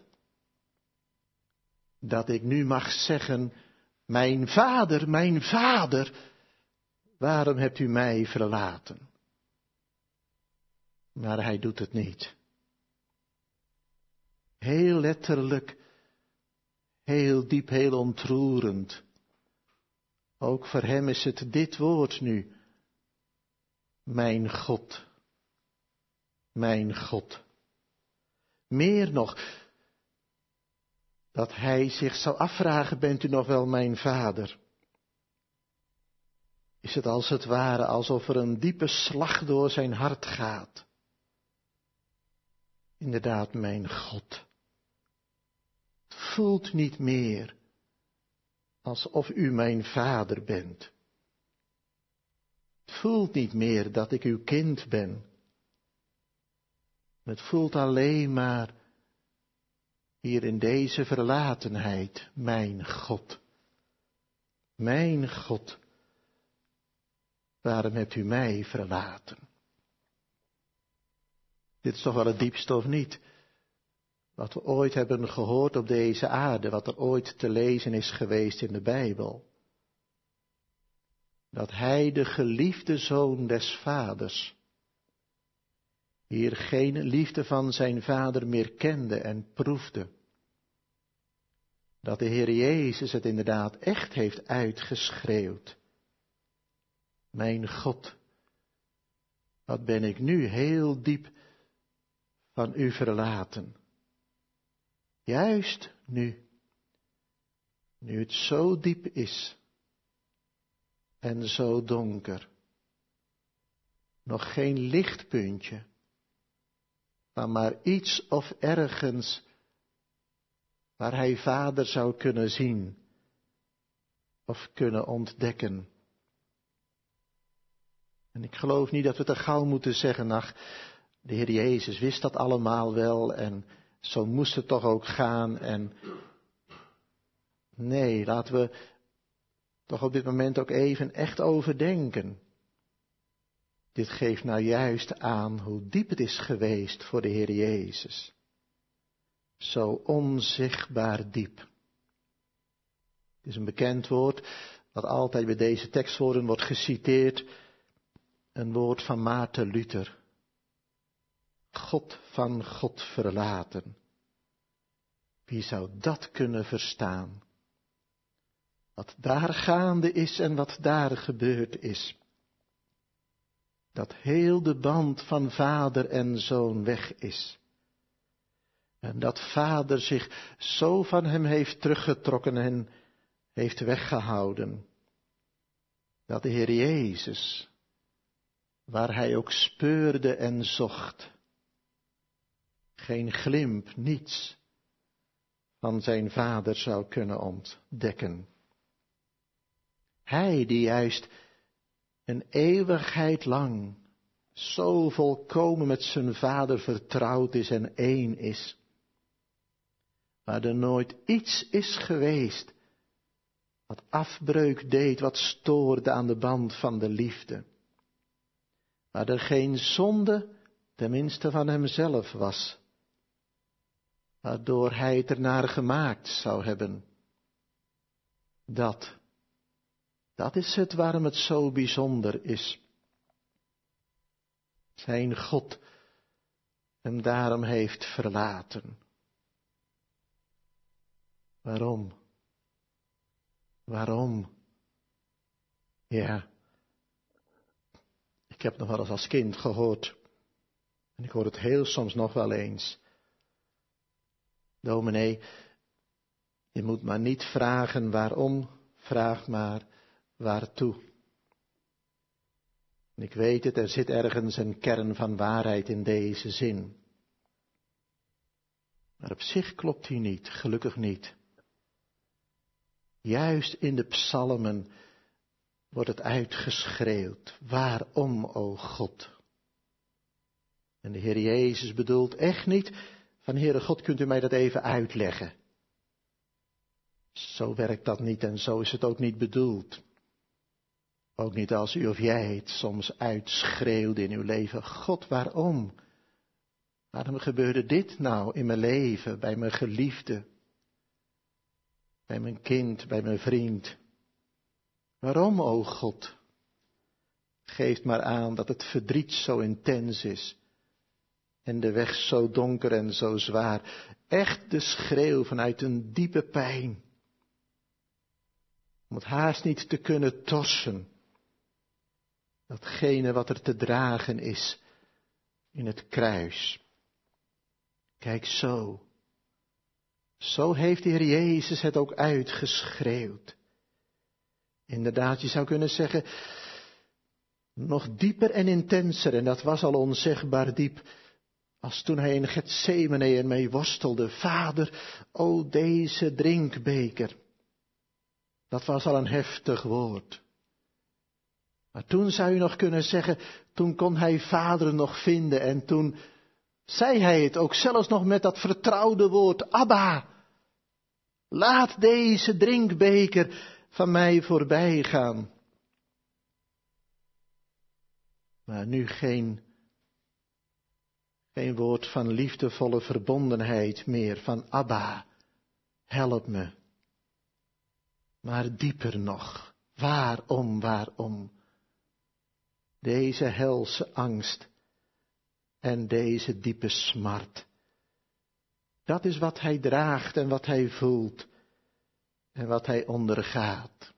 Dat ik nu mag zeggen, mijn vader, waarom hebt u mij verlaten? Maar hij doet het niet. Heel letterlijk, heel diep, heel ontroerend. Ook voor hem is het dit woord nu. Mijn God. Mijn God. Meer nog, dat hij zich zou afvragen, bent u nog wel mijn vader? Is het als het ware alsof er een diepe slag door zijn hart gaat. Inderdaad, mijn God. Het voelt niet meer alsof u mijn vader bent. Het voelt niet meer dat ik uw kind ben. Het voelt alleen maar hier in deze verlatenheid, mijn God. Mijn God, waarom hebt u mij verlaten? Dit is toch wel het diepste of niet? Wat we ooit hebben gehoord op deze aarde, wat er ooit te lezen is geweest in de Bijbel. Dat hij, de geliefde zoon des vaders, hier geen liefde van zijn vader meer kende en proefde. Dat de Heer Jezus het inderdaad echt heeft uitgeschreeuwd. Mijn God, wat ben ik nu heel diep van u verlaten. Juist nu het zo diep is en zo donker. Nog geen lichtpuntje, maar iets of ergens waar hij vader zou kunnen zien of kunnen ontdekken. En ik geloof niet dat we te gauw moeten zeggen, ach, de Heer Jezus wist dat allemaal wel en zo moest het toch ook gaan. En nee, laten we toch op dit moment ook even echt overdenken. Dit geeft nou juist aan hoe diep het is geweest voor de Heer Jezus. Zo onzichtbaar diep. Het is een bekend woord, wat altijd bij deze tekstwoorden wordt geciteerd. Een woord van Maarten Luther. God van God verlaten. Wie zou dat kunnen verstaan? Wat daar gaande is en wat daar gebeurd is. Dat heel de band van vader en zoon weg is. En dat vader zich zo van hem heeft teruggetrokken en heeft weggehouden. Dat de Heer Jezus, waar hij ook speurde en zocht, geen glimp, niets van zijn vader zou kunnen ontdekken. Hij die juist een eeuwigheid lang zo volkomen met zijn vader vertrouwd is en één is. Waar er nooit iets is geweest wat afbreuk deed, wat stoorde aan de band van de liefde. Waar er geen zonde, tenminste van hemzelf was, waardoor hij het ernaar gemaakt zou hebben. Dat is het waarom het zo bijzonder is. zijn God hem daarom heeft verlaten. Waarom? Waarom? Ja, ik heb nog wel eens als kind gehoord, en ik hoor het heel soms nog wel eens. Dominee, je moet maar niet vragen waarom, vraag maar waartoe. En ik weet het, er zit ergens een kern van waarheid in deze zin. Maar op zich klopt die niet, gelukkig niet. Juist in de psalmen wordt het uitgeschreeuwd. Waarom, o God? En de Heer Jezus bedoelt echt niet van Heere God, kunt u mij dat even uitleggen? Zo werkt dat niet en zo is het ook niet bedoeld. Ook niet als u of jij het soms uitschreeuwt in uw leven. God, waarom? Waarom gebeurde dit nou in mijn leven, bij mijn geliefde, bij mijn kind, bij mijn vriend? Waarom, o God? Geef maar aan dat het verdriet zo intens is en de weg zo donker en zo zwaar. Echt de schreeuw vanuit een diepe pijn. Om het haast niet te kunnen torsen. Datgene wat er te dragen is in het kruis. Kijk zo. Zo heeft de Heer Jezus het ook uitgeschreeuwd. Inderdaad, je zou kunnen zeggen, nog dieper en intenser, en dat was al onzegbaar diep, als toen hij in Getsemane ermee worstelde. Vader, o deze drinkbeker. Dat was al een heftig woord. Maar toen zou je nog kunnen zeggen, toen kon hij Vader nog vinden en toen zei hij het ook zelfs nog met dat vertrouwde woord, Abba, laat deze drinkbeker van mij voorbij gaan. Maar nu geen woord van liefdevolle verbondenheid meer, van Abba, help me. Maar dieper nog, waarom? Deze helse angst en deze diepe smart. Dat is wat hij draagt en wat hij voelt en wat hij ondergaat.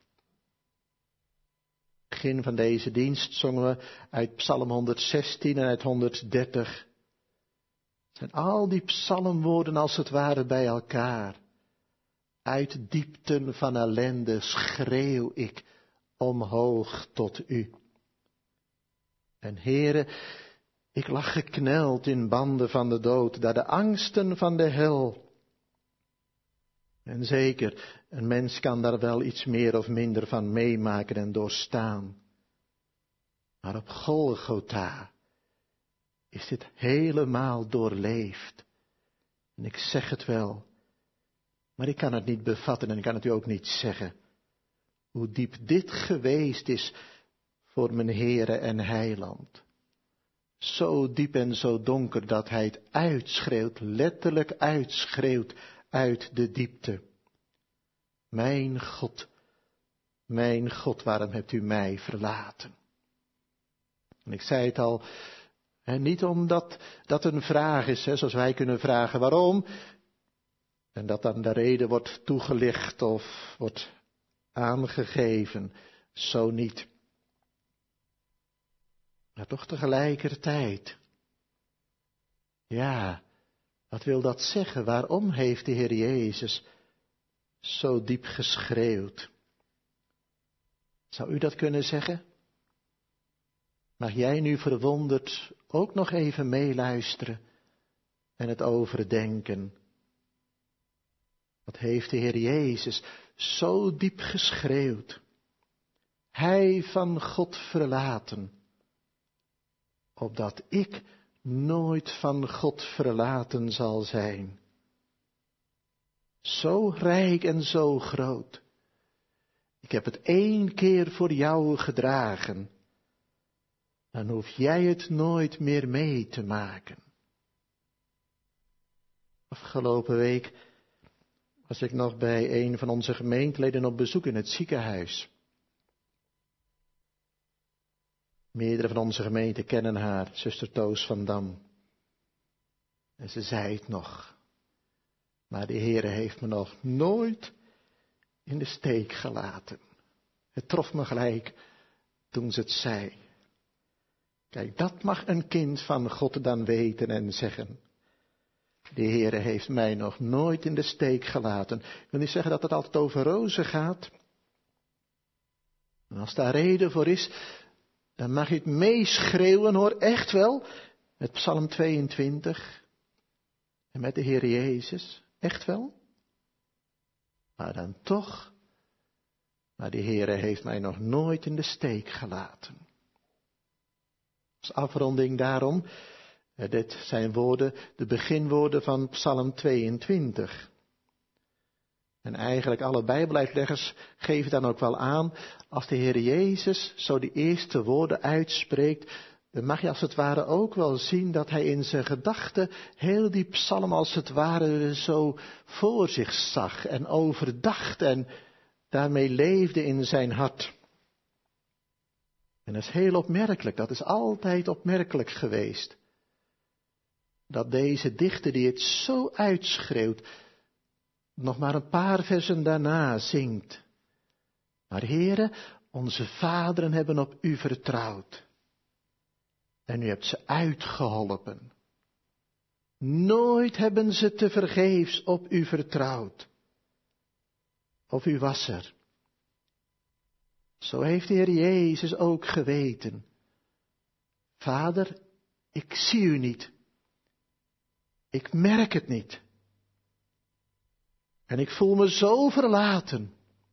Begin van deze dienst zongen we uit Psalm 116 en uit 130. Het zijn al die psalmwoorden als het ware bij elkaar. Uit diepten van ellende schreeuw ik omhoog tot u. En Heere, ik lag gekneld in banden van de dood, daar de angsten van de hel. En zeker, een mens kan daar wel iets meer of minder van meemaken en doorstaan. Maar op Golgotha is dit helemaal doorleefd. En ik zeg het wel, maar ik kan het niet bevatten en ik kan het u ook niet zeggen. Hoe diep dit geweest is voor mijn Heere en Heiland. Zo diep en zo donker dat hij het uitschreeuwt, letterlijk uitschreeuwt uit de diepte. Mijn God, waarom hebt u mij verlaten? En ik zei het al, niet omdat dat een vraag is, zoals wij kunnen vragen waarom, en dat dan de reden wordt toegelicht of wordt aangegeven, zo niet. Maar toch tegelijkertijd. Ja, wat wil dat zeggen? Waarom heeft de Heer Jezus zo diep geschreeuwd? Zou u dat kunnen zeggen? Mag jij nu verwonderd ook nog even meeluisteren en het overdenken? Wat heeft de Heer Jezus zo diep geschreeuwd? Hij van God verlaten, opdat ik nooit van God verlaten zal zijn. Zo rijk en zo groot. Ik heb het 1 keer voor jou gedragen. Dan hoef jij het nooit meer mee te maken. Afgelopen week was ik nog bij een van onze gemeenteleden op bezoek in het ziekenhuis. Meerdere van onze gemeente kennen haar, zuster Toos van Dam. En ze zei het nog. Maar de Heere heeft me nog nooit in de steek gelaten. Het trof me gelijk toen ze het zei. Kijk, dat mag een kind van God dan weten en zeggen. De Heere heeft mij nog nooit in de steek gelaten. Ik wil niet zeggen dat het altijd over rozen gaat. En als daar reden voor is, dan mag je het meeschreeuwen hoor, echt wel. Met Psalm 22. En met de Heer Jezus, echt wel. Maar dan toch, maar de Heere heeft mij nog nooit in de steek gelaten. Als afronding daarom, dit zijn woorden, de beginwoorden van Psalm 22. En eigenlijk alle Bijbeluitleggers geven dan ook wel aan, als de Heer Jezus zo die eerste woorden uitspreekt, dan mag je als het ware ook wel zien dat hij in zijn gedachten heel die psalm als het ware zo voor zich zag en overdacht en daarmee leefde in zijn hart. En dat is heel opmerkelijk, dat is altijd opmerkelijk geweest. Dat deze dichter die het zo uitschreeuwt, nog maar een paar versen daarna zingt. Maar Heere, onze vaderen hebben op u vertrouwd. En u hebt ze uitgeholpen. Nooit hebben ze tevergeefs op u vertrouwd. Of u was er. Zo heeft de Heer Jezus ook geweten. Vader, ik zie u niet. Ik merk het niet. En ik voel me zo verlaten.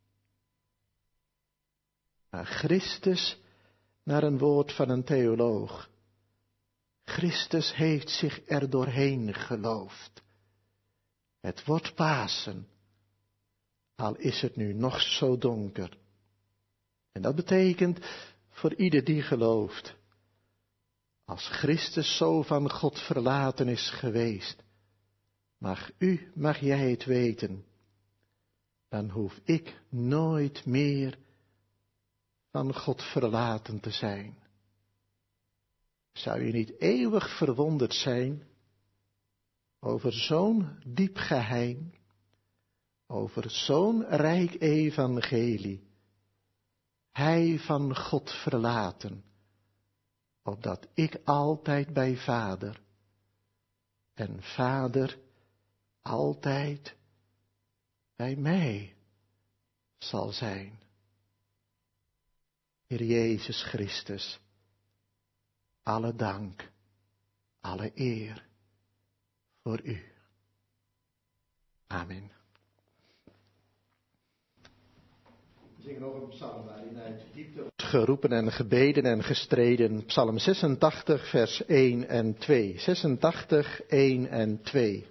Maar Christus, naar een woord van een theoloog. Christus heeft zich er doorheen geloofd. Het wordt Pasen. Al is het nu nog zo donker. En dat betekent voor ieder die gelooft. Als Christus zo van God verlaten is geweest. Mag jij het weten. Dan hoef ik nooit meer van God verlaten te zijn. Zou je niet eeuwig verwonderd zijn over zo'n diep geheim, over zo'n rijk evangelie, hij van God verlaten, opdat ik altijd bij Vader en Vader altijd bij mij zal zijn. Heer Jezus Christus, alle dank, alle eer voor u. Amen. We zingen nog een psalm waarin uit de diepte wordt geroepen en gebeden en gestreden. Psalm 86, vers 1 en 2. 86, 1 en 2.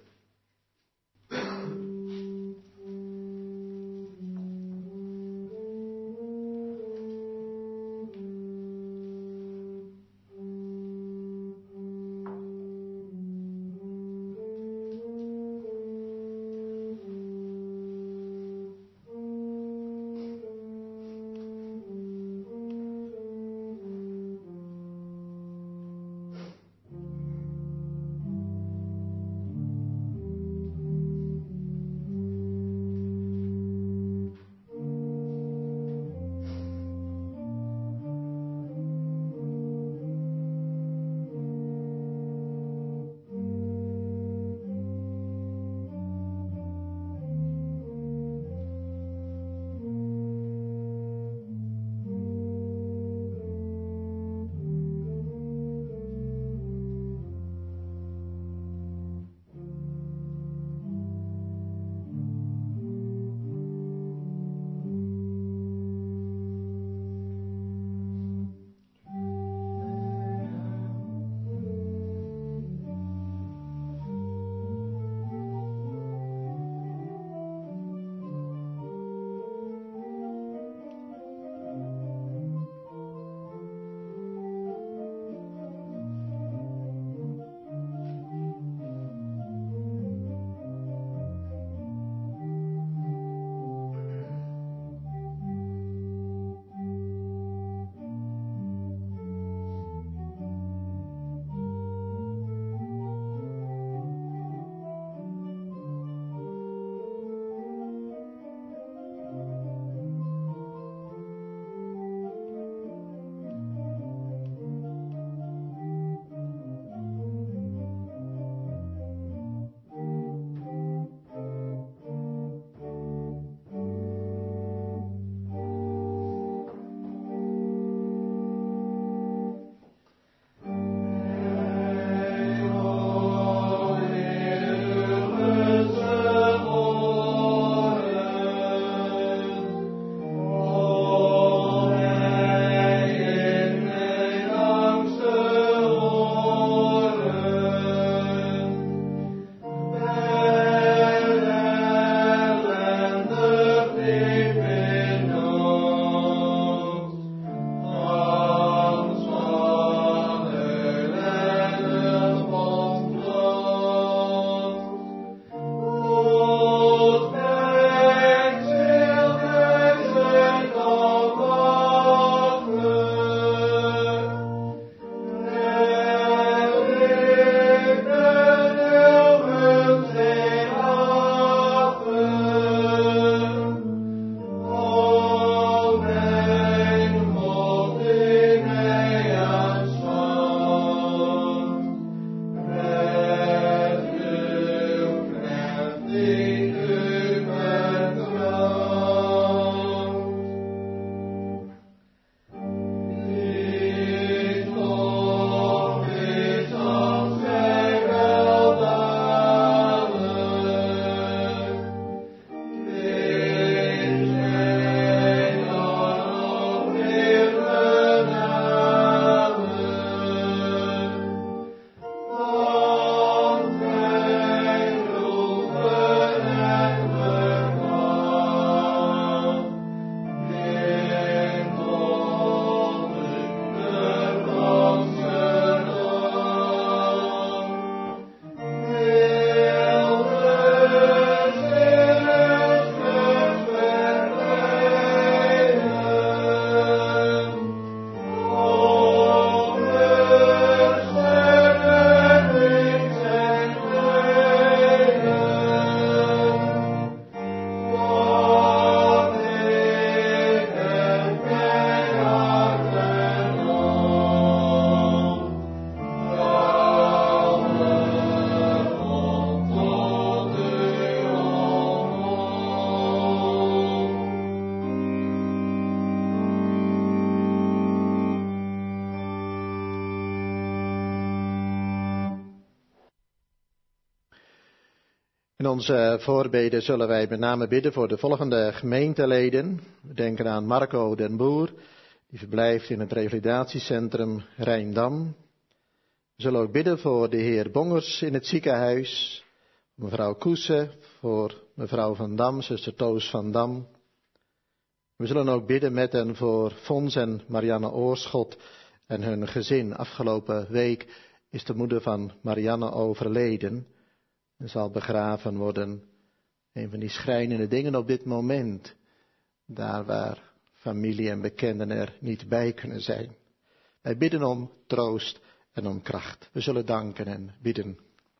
In onze voorbeden zullen wij met name bidden voor de volgende gemeenteleden. We denken aan Marco den Boer, die verblijft in het revalidatiecentrum Rijndam. We zullen ook bidden voor de heer Bongers in het ziekenhuis, mevrouw Koesen, voor mevrouw Van Dam, zuster Toos van Dam. We zullen ook bidden met en voor Fons en Marianne Oorschot en hun gezin. Afgelopen week is de moeder van Marianne overleden en zal begraven worden. Een van die schrijnende dingen op dit moment, daar waar familie en bekenden er niet bij kunnen zijn. Wij bidden om troost en om kracht. We zullen danken en bidden.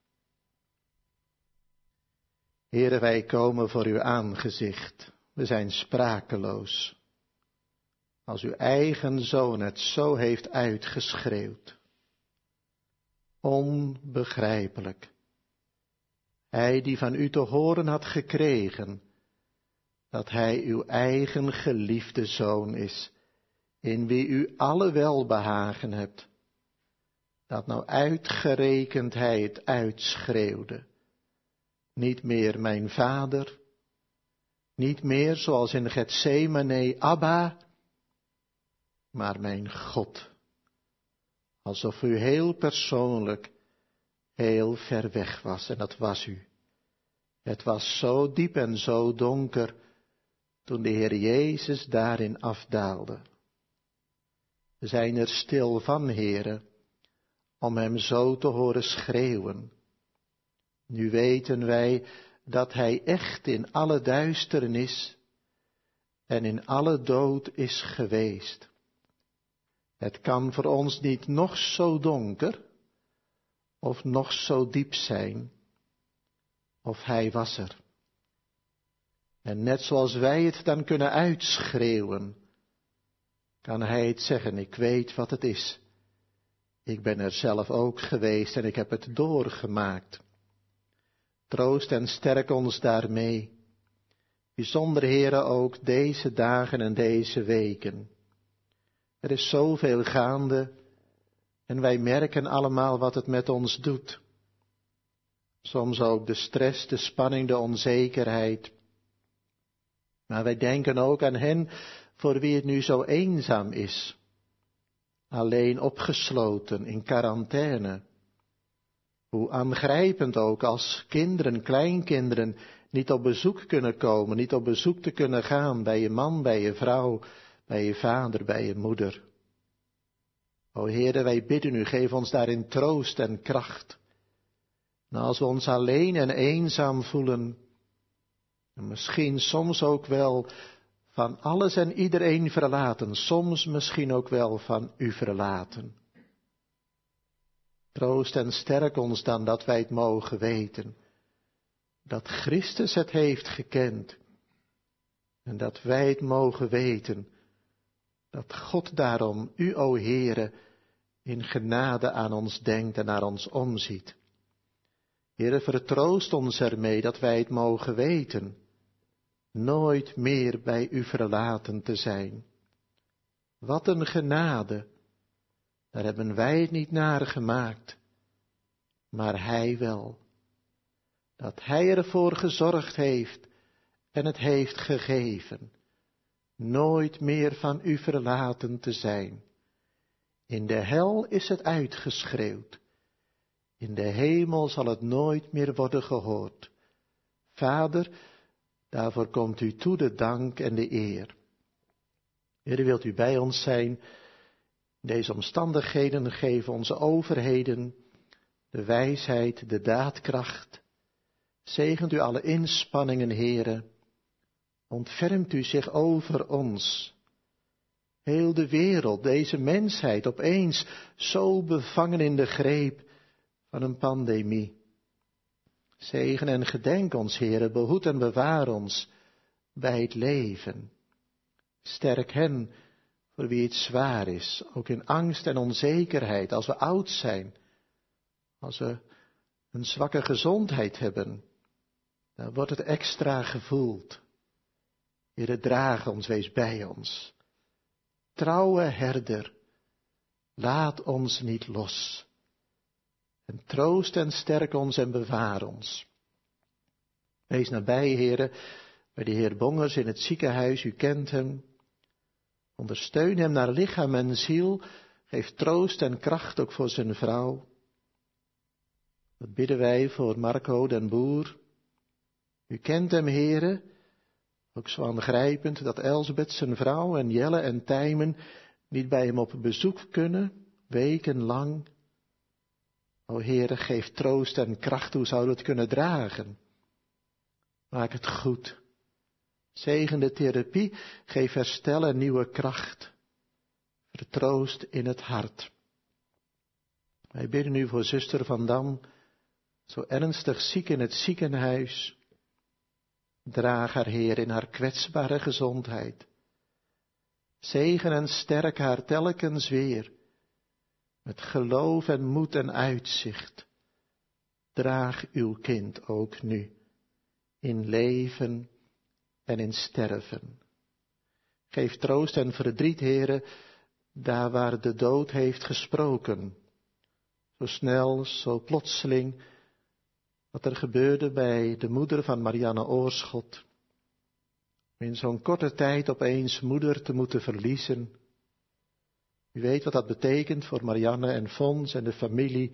Heere, wij komen voor uw aangezicht. We zijn sprakeloos. Als uw eigen zoon het zo heeft uitgeschreeuwd. Onbegrijpelijk. Hij die van u te horen had gekregen, dat hij uw eigen geliefde zoon is, in wie u alle welbehagen hebt. Dat nou uitgerekend hij het uitschreeuwde. Niet meer mijn vader, niet meer zoals in Getsemane, Abba, maar mijn God. Alsof u heel persoonlijk heel ver weg was, en dat was u. Het was zo diep en zo donker toen de Heer Jezus daarin afdaalde. We zijn er stil van, Heere, om hem zo te horen schreeuwen. Nu weten wij dat hij echt in alle duisternis en in alle dood is geweest. Het kan voor ons niet nog zo donker of nog zo diep zijn, of hij was er. En net zoals wij het dan kunnen uitschreeuwen, kan hij het zeggen, ik weet wat het is. Ik ben er zelf ook geweest en ik heb het doorgemaakt. Troost en sterk ons daarmee. Bijzonder, Heere, ook deze dagen en deze weken. Er is zoveel gaande en wij merken allemaal wat het met ons doet. Soms ook de stress, de spanning, de onzekerheid. Maar wij denken ook aan hen voor wie het nu zo eenzaam is. Alleen opgesloten, in quarantaine. Hoe aangrijpend ook als kinderen, kleinkinderen, niet op bezoek kunnen komen, niet op bezoek te kunnen gaan bij je man, bij je vrouw, bij je vader, bij je moeder. O Heere, wij bidden u, geef ons daarin troost en kracht. En als we ons alleen en eenzaam voelen, en misschien soms ook wel van alles en iedereen verlaten, soms misschien ook wel van u verlaten. Troost en sterk ons dan dat wij het mogen weten, dat Christus het heeft gekend en dat wij het mogen weten, dat God daarom, u o Heere, in genade aan ons denkt en naar ons omziet. Heere, vertroost ons ermee dat wij het mogen weten, nooit meer bij u verlaten te zijn. Wat een genade, daar hebben wij het niet naar gemaakt, maar hij wel. Dat hij ervoor gezorgd heeft en het heeft gegeven, nooit meer van u verlaten te zijn. In de hel is het uitgeschreeuwd, in de hemel zal het nooit meer worden gehoord. Vader, daarvoor komt u toe de dank en de eer. Heer, wilt u bij ons zijn? In deze omstandigheden geven onze overheden de wijsheid, de daadkracht. Zegent u alle inspanningen, Heere. Ontfermt u zich over ons. Heel de wereld, deze mensheid, opeens zo bevangen in de greep van een pandemie. Zegen en gedenk ons, Heere, behoed en bewaar ons bij het leven. Sterk hen voor wie het zwaar is, ook in angst en onzekerheid, als we oud zijn, als we een zwakke gezondheid hebben, dan wordt het extra gevoeld. Heere, draag ons, wees bij ons. Trouwe herder, laat ons niet los. En troost en sterk ons en bewaar ons. Wees nabij, Heere, bij de heer Bongers in het ziekenhuis. U kent hem. Ondersteun hem naar lichaam en ziel. Geef troost en kracht ook voor zijn vrouw. Dat bidden wij voor Marco den Boer. U kent hem, Heere. Ook zo aangrijpend dat Elsbeth, zijn vrouw, en Jelle en Tijmen niet bij hem op bezoek kunnen, wekenlang. O Heere, geef troost en kracht, hoe zouden we het kunnen dragen? Maak het goed. Zegen de therapie, geef herstel en nieuwe kracht. Vertroost in het hart. Wij bidden u voor zuster Van Dam, zo ernstig ziek in het ziekenhuis. Draag haar, Heer, in haar kwetsbare gezondheid. Zegen en sterk haar telkens weer. Met geloof en moed en uitzicht. Draag uw kind ook nu. In leven en in sterven. Geef troost en verdriet, Heere, daar waar de dood heeft gesproken. Zo snel, zo plotseling, wat er gebeurde bij de moeder van Marianne Oorschot. In zo'n korte tijd opeens moeder te moeten verliezen. U weet wat dat betekent voor Marianne en Fons en de familie.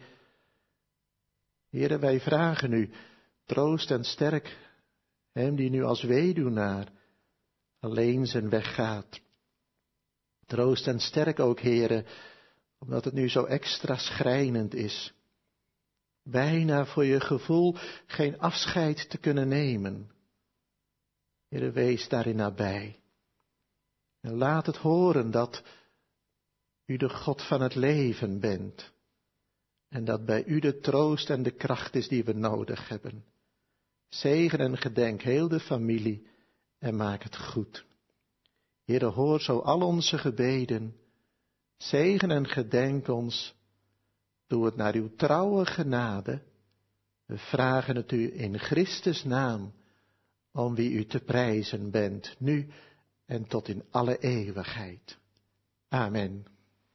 Heere, wij vragen u, troost en sterk hem die nu als weduwnaar alleen zijn weg gaat. Troost en sterk ook, Heere, omdat het nu zo extra schrijnend is. Bijna voor je gevoel geen afscheid te kunnen nemen. Heere, wees daarin nabij. En laat het horen dat u de God van het leven bent. En dat bij u de troost en de kracht is die we nodig hebben. Zegen en gedenk heel de familie en maak het goed. Heere, hoor zo al onze gebeden. Zegen en gedenk ons. Doe het naar uw trouwe genade. We vragen het u in Christus naam, om wie u te prijzen bent, nu en tot in alle eeuwigheid. Amen.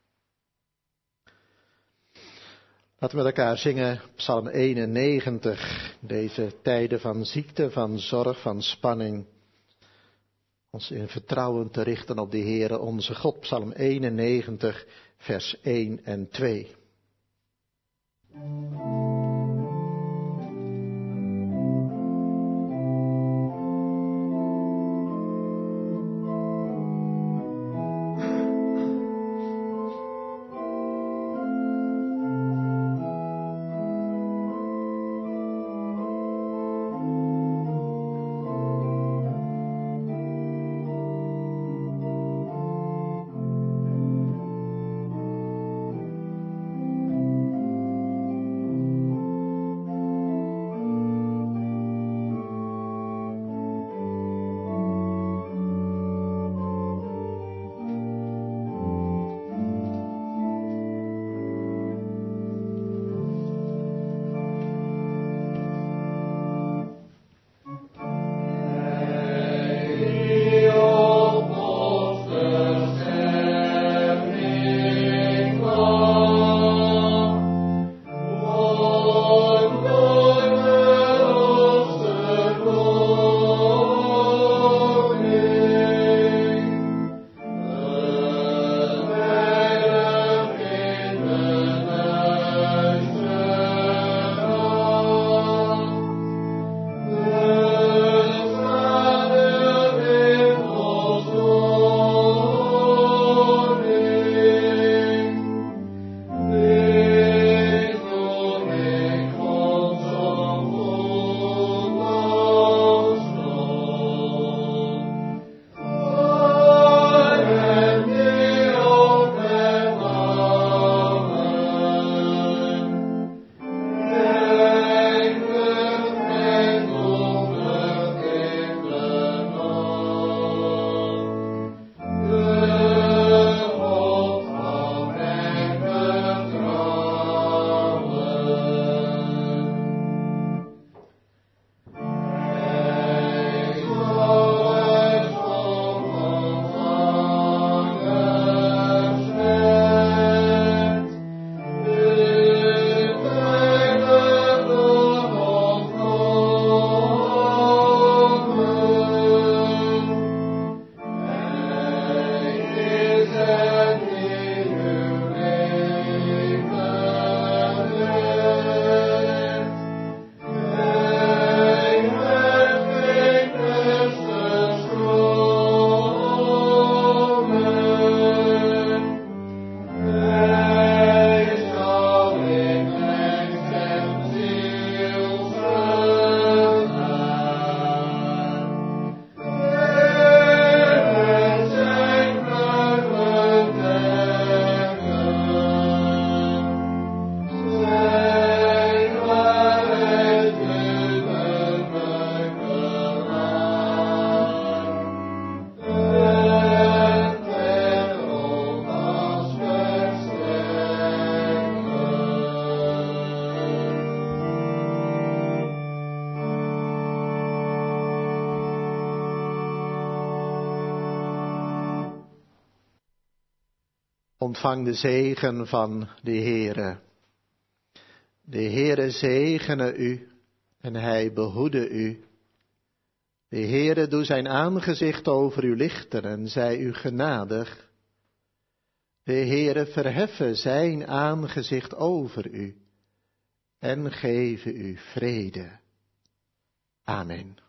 Laten we met elkaar zingen Psalm 91, deze tijden van ziekte, van zorg, van spanning. Ons in vertrouwen te richten op de Heere onze God, Psalm 91, vers 1 en 2. Ontvang de zegen van de Heere. De Heere zegene u en hij behoede u. De Heere doe zijn aangezicht over u lichten en zij u genadig. De Heere verheffe zijn aangezicht over u en geven u vrede. Amen.